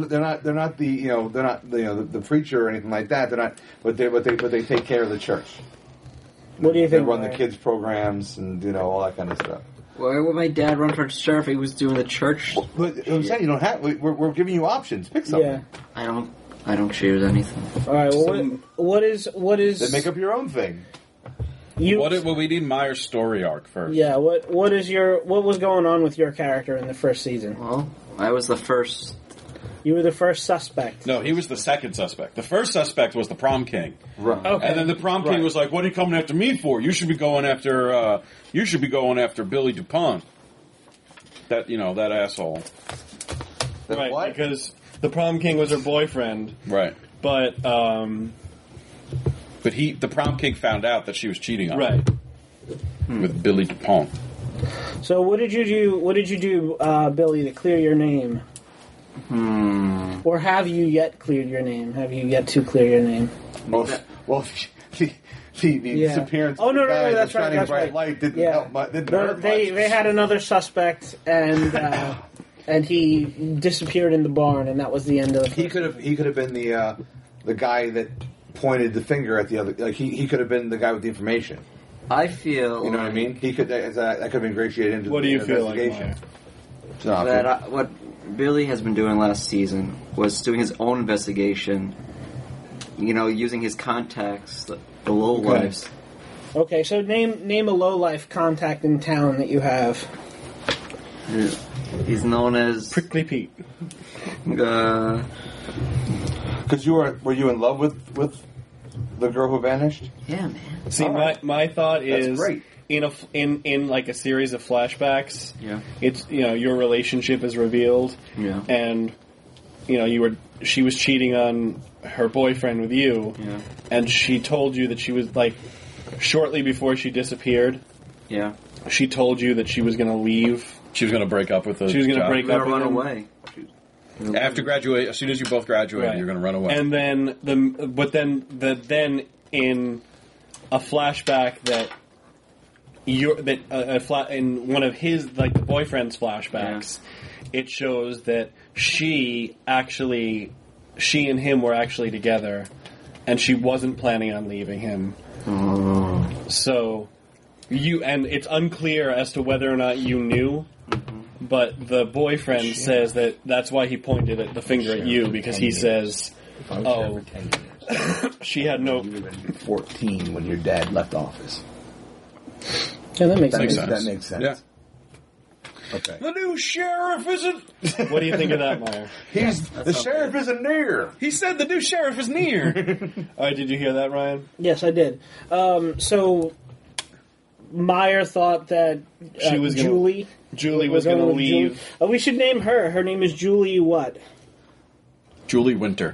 the preacher or anything like that. They're not, but they take care of the church. What do you They think? run the Meyer? kids programs and all that kind of stuff. Why would my dad run for sheriff? He was doing the church. But I'm saying you don't have. We're giving you options. Pick something. Yeah. I don't choose anything. All right. Well, what is Then make up your own thing. you? We need Meyer's story arc first. Yeah. What was going on with your character in the first season? Well, I was the first... You were the first suspect. No, he was the second suspect. The first suspect was the prom king. Right. Okay. And then the prom king was like, "What are you coming after me for? You should be going after Billy DuPont." That asshole. Then Right, what? because the prom king was her boyfriend, Right. but But the prom king found out that she was cheating on right. him with Billy DuPont. So what did you do? What did you do, Billy, to clear your name? Or have you yet cleared your name? Have you yet to clear your name? Well, the disappearance. Oh no, of the guy in the that's right. shining That's bright right. light didn't Yeah. help. Didn't hurt They much. had another suspect, and and he disappeared in the barn, and that was the end of the. He could have been the guy that pointed the finger at the other. Like he could have been the guy with the information. I feel You know what I mean? He could that could have ingratiated into What the do you feel like, investigation. Maya? It's an option. that what Billy has been doing last season was doing his own investigation. You know, using his contacts, the lowlifes. Okay, so name a low-life contact in town that you have. He's known as Prickly Pete. uh, Because were you in love with the girl who vanished? yeah, man. See, All right. my thought That's is great. in like a series of flashbacks. Yeah. It's your relationship is revealed, Yeah. and she was cheating on her boyfriend with you, Yeah. and she told you that she was like shortly before she disappeared. Yeah. She told you that she was going to leave. She was going to break up with the She was going to job. break We're up gonna with run him. away. After graduate, as soon as you both graduate, Right. you're going to run away. And then then in a flashback that in one of his like the boyfriend's flashbacks, it shows that she and him were actually together, and she wasn't planning on leaving him. Oh. So and it's unclear as to whether or not you knew. But the boyfriend says that's why he pointed the finger at you, because he says, If I was Oh. there for 10 years, she had no... you would have been 14 when your dad left office. Yeah, that makes That sense. makes, that makes sense. Yeah. Okay. The new sheriff isn't... What do you think of that, Meyer? The sheriff isn't near. He said the new sheriff is near. All right, did you hear that, Ryan? Yes, I did. So Meyer thought that She was gonna- Julie was going to with leave. Julie. Oh, we should name her. Her name is Julie what? Julie Winter.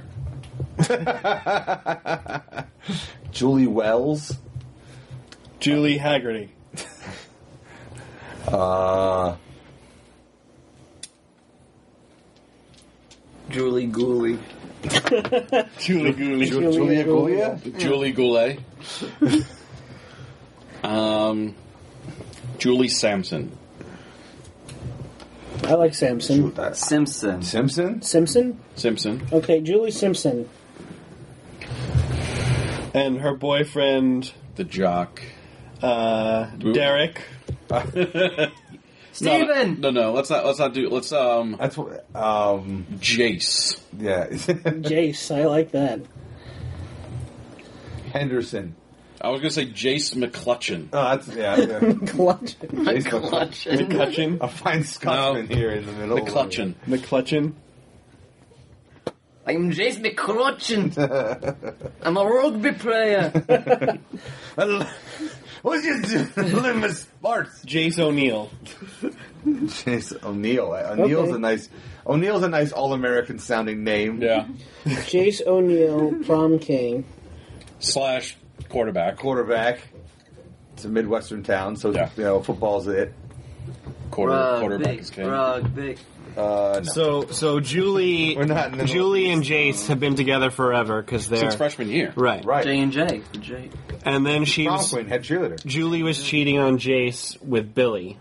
Julie Wells. Julie Haggerty. Julie Gooley. Julie Gooley. Julia Gulia? Julie Goulet. Julie Sampson. I like Samson. Simpson. Simpson? Simpson? Simpson. Okay, Julie Simpson. And her boyfriend, The jock. Derek. Steven! No. Let's not do. Let's That's what. Jace. Yeah. Jace, I like that. Henderson. I was gonna say Jace McClutchin. Oh, that's yeah. Clutch. McCutcheon. A fine Scotsman here in the middle. McClutchin. McClutcheon. I'm Jace McCrutchin. I'm a rugby player. What's your Limbus Sparks? Jace O'Neill. Jace O'Neill. O'Neill's a nice all-American sounding name. Yeah. Jace O'Neill, prom king. / quarterback. Quarterback. It's a Midwestern town, so Yeah. football's it. Quarterback is king. Rugby. No. So Julie, We're not in the Julie and Jace have been together forever because they're Since freshman year. right. Right. J&J. And then Prom queen, head cheerleader. Julie was cheating on Jace with Billy,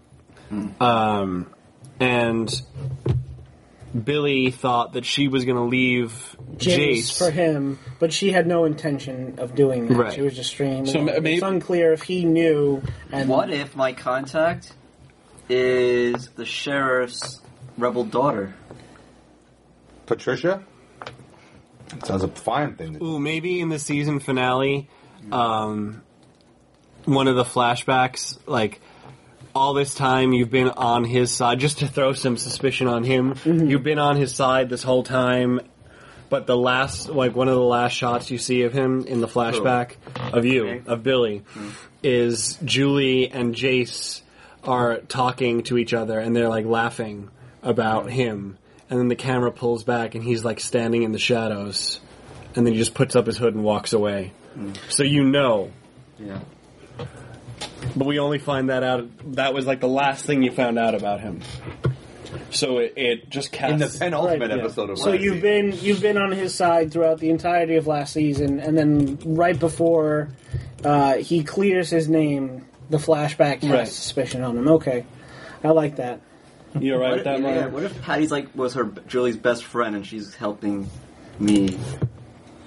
and Billy thought that she was going to leave Jace for him, but she had no intention of doing that. Right. She was just stringing him So along. maybe- It's unclear if he knew. And What if my contact is the sheriff's rebel daughter? Patricia? Sounds a fine thing to do. Ooh, maybe in the season finale, one of the flashbacks, like, all this time you've been on his side, just to throw some suspicion on him. You've been on his side this whole time, but one of the last shots you see of him in the flashback of Billy, is Julie and Jace are talking to each other, and they're, like, laughing about him. And then the camera pulls back, and he's, like, standing in the shadows. And then he just puts up his hood and walks away. So you know. Yeah. But we only find that out. That was, like, the last thing you found out about him. So it just casts... In the penultimate Right, yeah. episode of So last season. you've been on his side throughout the entirety of last season, and then right before he clears his name, the flashback casts Right. suspicion on him. Okay, I like that. You alright with that, Mario? What if Patty's was Julie's best friend and she's helping me?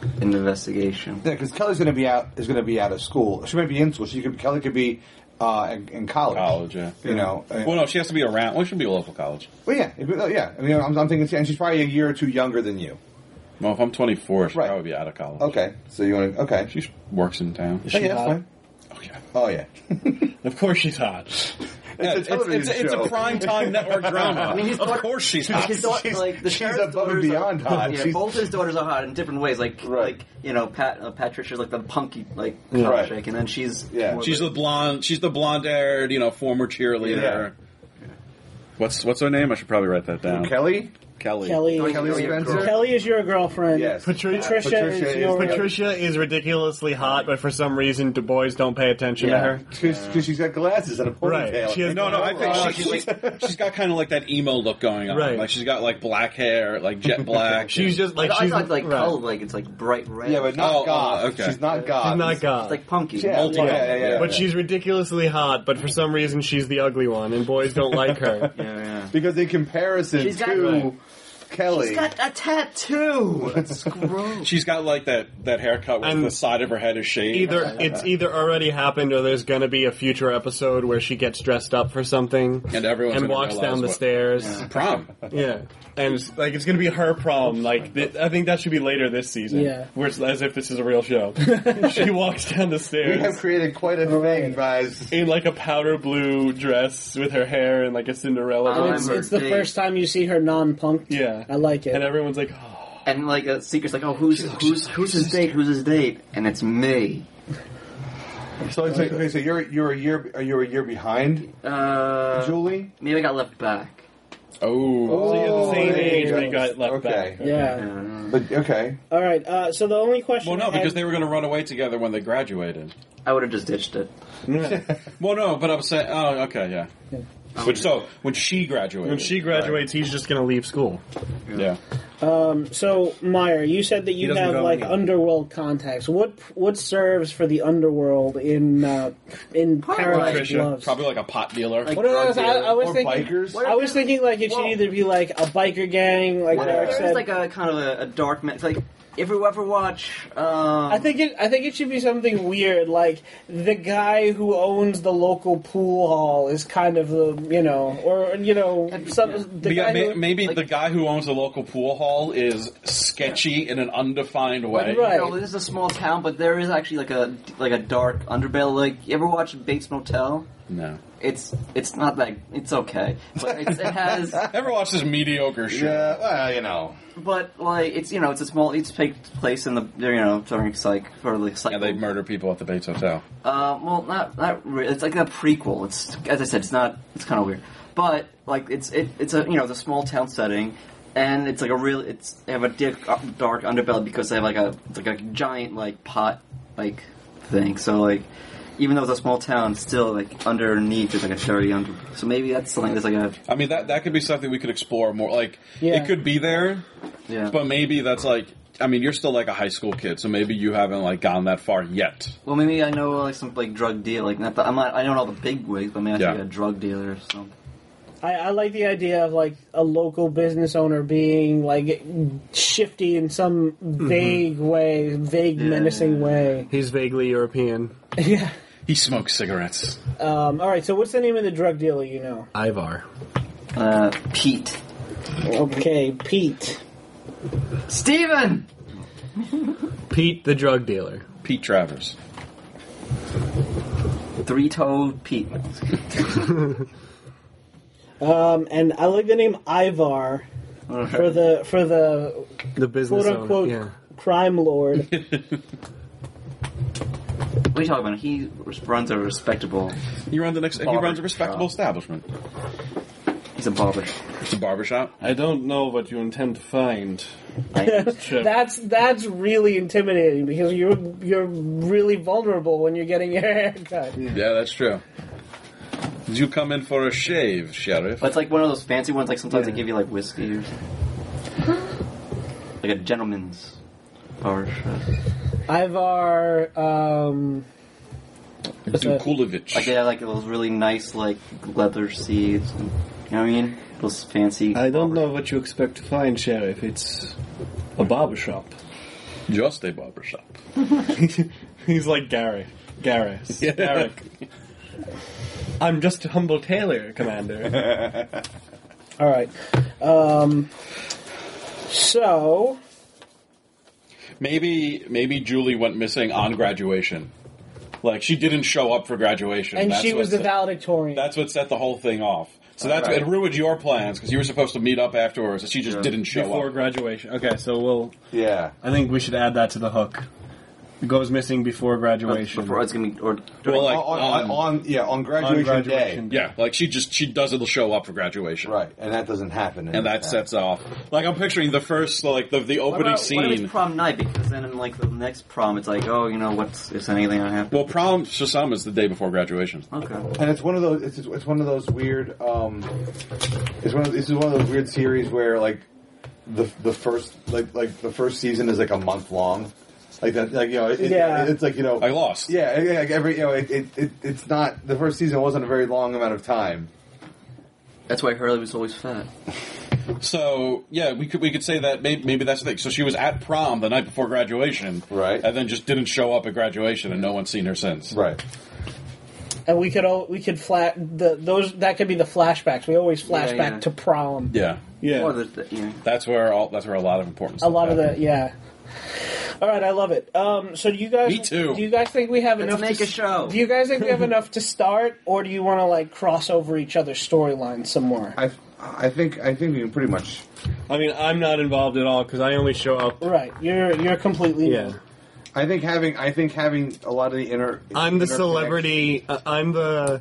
an investigation. Yeah, because Kelly's going to be out. Is going to be out of school. She might be in school. Kelly could be in college. College, yeah. You know. Well, no, she has to be around. Well, she should be a local college. Well, yeah. Yeah. I mean, I'm thinking, and she's probably a year or two younger than you. Well, if I'm 24, she'll Right. probably be out of college. Okay. So you want to? Okay. She works in town. Oh, yeah, that's fine. Okay. Oh yeah. Of course she's hot. Yeah, It's a television it's show. a primetime network drama. I mean, his of daughter- course she's hot. His daughter, like the she's sheriff's above and daughters beyond are, hot. Yeah, She's- both his daughters are hot in different ways. Like, Right. like you know, Patricia's like the punky, like Yeah. college Right. chick, and then she's Yeah. more She's like- the blonde. She's the blonde-haired, former cheerleader. Yeah. What's her name? I should probably write that down. Kelly. Kelly. Kelly. Kelly Spencer. Kelly is your girlfriend. Yes. Patricia is is your. Patricia is ridiculously hot, but for some reason, the boys don't pay attention to Yeah. her. Because she's got glasses and a ponytail. Right. She has- No, I think she's got kind of like that emo look going on. Right. Like she's got like black hair, like jet black. She's just like I she's thought like right. colored, like it's like bright red. Yeah, but not Oh, goth. okay. She's not goth. She's not goth. it's like punky. Yeah, yeah. But she's ridiculously hot, but for some reason she's the ugly one, and boys don't like her. yeah. Because in comparison She's got- to Kelly, She's got a tattoo. That's gross. She's got like that haircut where And the side of her head is shaved. It's either already happened or there's going to be a future episode where she gets dressed up for something And everyone's and gonna walks realize down the what- stairs. Prom. Yeah. And it's going to be her prom. Like I think that should be later this season. Yeah. Where it's as if this is a real show. She walks down the we have stairs created quite a thing, guys. in like a powder blue dress with her hair and like a Cinderella. Oh, dress. It's the first time you see her non-punked. Yeah. I like it. And everyone's like, oh. And like a secret's like, oh, who's his date? Who's his date? And it's me. So it's like, okay, so you're a year behind Julie. Maybe I got left back. Oh. So you're the same there you age go. when you got left Okay. back. Yeah. But okay, All right. So the only question. Well, no, I had- because they were going to run away together when they graduated. I would have just ditched it. Well, no, but I'm saying, oh, okay, yeah. When she graduated. When she graduates, he's just going to leave school. Yeah. So Meyer, you said that you doesn't have go like anywhere. underworld contacts. What serves for the underworld in Paradise Trisha, Loves? probably like a pot dealer. Like What else? drug I was or thinking. bikers. I was thinking like it should either be like a biker gang, like Derek There's said. like a kind of a dark man. It's like if you ever watch. I think it should be something weird, like the guy who owns the local pool hall is kind of the the guy who, maybe like- the guy who owns the local pool hall is sketchy in an undefined way. Right. You know, this is a small town, but there is actually like a dark underbelly. Like you ever watch Bates Motel? No. It's not that. It's okay, but it has. Ever watch this mediocre show? Yeah, well, But like it's it's a small. It's takes place in the during psych for like psych. And they murder people at the Bates Hotel. Well, not really. It's like a prequel. It's as I said, it's not. It's kind of weird, but like it's a it's a small town setting, and it's like they have a dark underbelly because they have it's like a giant like pot like thing. So like even though it's a small town, still like underneath is like a dirty under. So maybe that's something that's like a I mean, that could be something we could explore more. Like, Yeah. it could be there, yeah. but maybe that's like, I mean, you're still like a high school kid, so maybe you haven't like gone that far yet. Well, maybe I know like some like drug deal. Like not. I don't know the big wigs, but maybe I Yeah. should be a drug dealer or something. I like the idea of like a local business owner being like shifty in some vague way, menacing way. He's vaguely European. Yeah. He smokes cigarettes. All right. So what's the name of the drug dealer? You know. Ivar. Pete. Okay, Pete. Steven! Pete the drug dealer. Pete Travers. Three-toed Pete. And I like the name Ivar for the The business quote unquote owner. Yeah. crime lord. What are you talking about? He runs a respectable... He runs a respectable establishment. He's a barber. It's a barbershop. I don't know what you intend to find. That's really intimidating because you're really vulnerable when you're getting your hair cut. Yeah, that's true. Did you come in for a shave, Sheriff? But it's like one of those fancy ones, like sometimes they give you like whiskey or something. Like a gentleman's barber shop. Ivar, Dukulovich. Like they have like those really nice like leather seats. And, you know what I mean? Those fancy... I don't know what you expect to find, Sheriff. It's a barbershop. Just a barbershop. He's like Gary. Garrus. Yeah. Garrick. I'm just a humble tailor, Commander. All right. So Maybe Julie went missing on graduation. Like, she didn't show up for graduation. and That's she was what the set- valedictorian. That's what set the whole thing off. So that's Right. it ruined your plans because you were supposed to meet up afterwards, and she just didn't show Before up. graduation. Okay, so Yeah. I think we should add that to the hook. Goes missing before graduation. Before it's gonna be or Well, like, on graduation, On graduation day. yeah, like she doesn't show up for graduation, Right, and that doesn't happen. and that sets off. Like, I'm picturing the first, like the what opening about, scene. What if it's prom night? Because then in like the next prom, it's like, oh, you know, is anything gonna happen? Well, prom for some is the day before graduation. Okay. And it's one of those. It's one of those weird. This is one of those weird series where like the first the first season is like a month long. Like that, like it's like I lost. Yeah, like every it's not the first season wasn't a very long amount of time. That's why Hurley was always fat. So yeah, we could say that maybe that's the thing. So she was at prom the night before graduation, Right. and then just didn't show up at graduation, and no one's seen her since. Right. and we could those that could be the flashbacks. We always flash Yeah, back yeah. to prom. Yeah, Yeah. Or that's where a lot of important. A Stuff lot of happened. the All right, I love it. So do you guys? Me too. Do you guys think we have Let's enough? make to, a show. Do you guys think we have enough to start, or do you want to like cross over each other's storylines some more? I think we can pretty much. I mean, I'm not involved at all because I only show up. Right, you're completely Yeah. new. I think having a lot of the I'm the interconnections- celebrity. I'm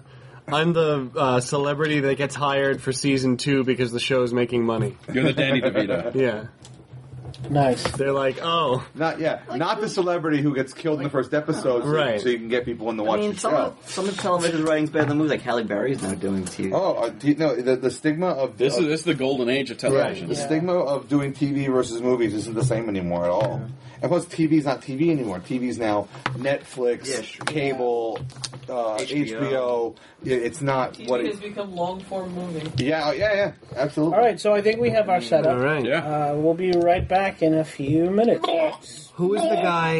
the celebrity that gets hired for season 2 because the show's making money. You're the Danny DeVito. Yeah. Nice. They're like, oh, Not the celebrity who gets killed in the first episode, Right. so you can get people in to I watch mean, the show. some of the television writing's better than movies. Like Halle Berry's now doing TV. Oh, the stigma of This is the golden age of television. the stigma of doing TV versus movies isn't the same anymore at all. And plus, TV's not TV anymore. TV's now Netflix, Yeah, sure. cable, HBO. It's not what TV it. has become long form movie. Yeah, absolutely. All right, so I think we have our setup. all right. Yeah. We'll be right back in a few minutes. Who is the guy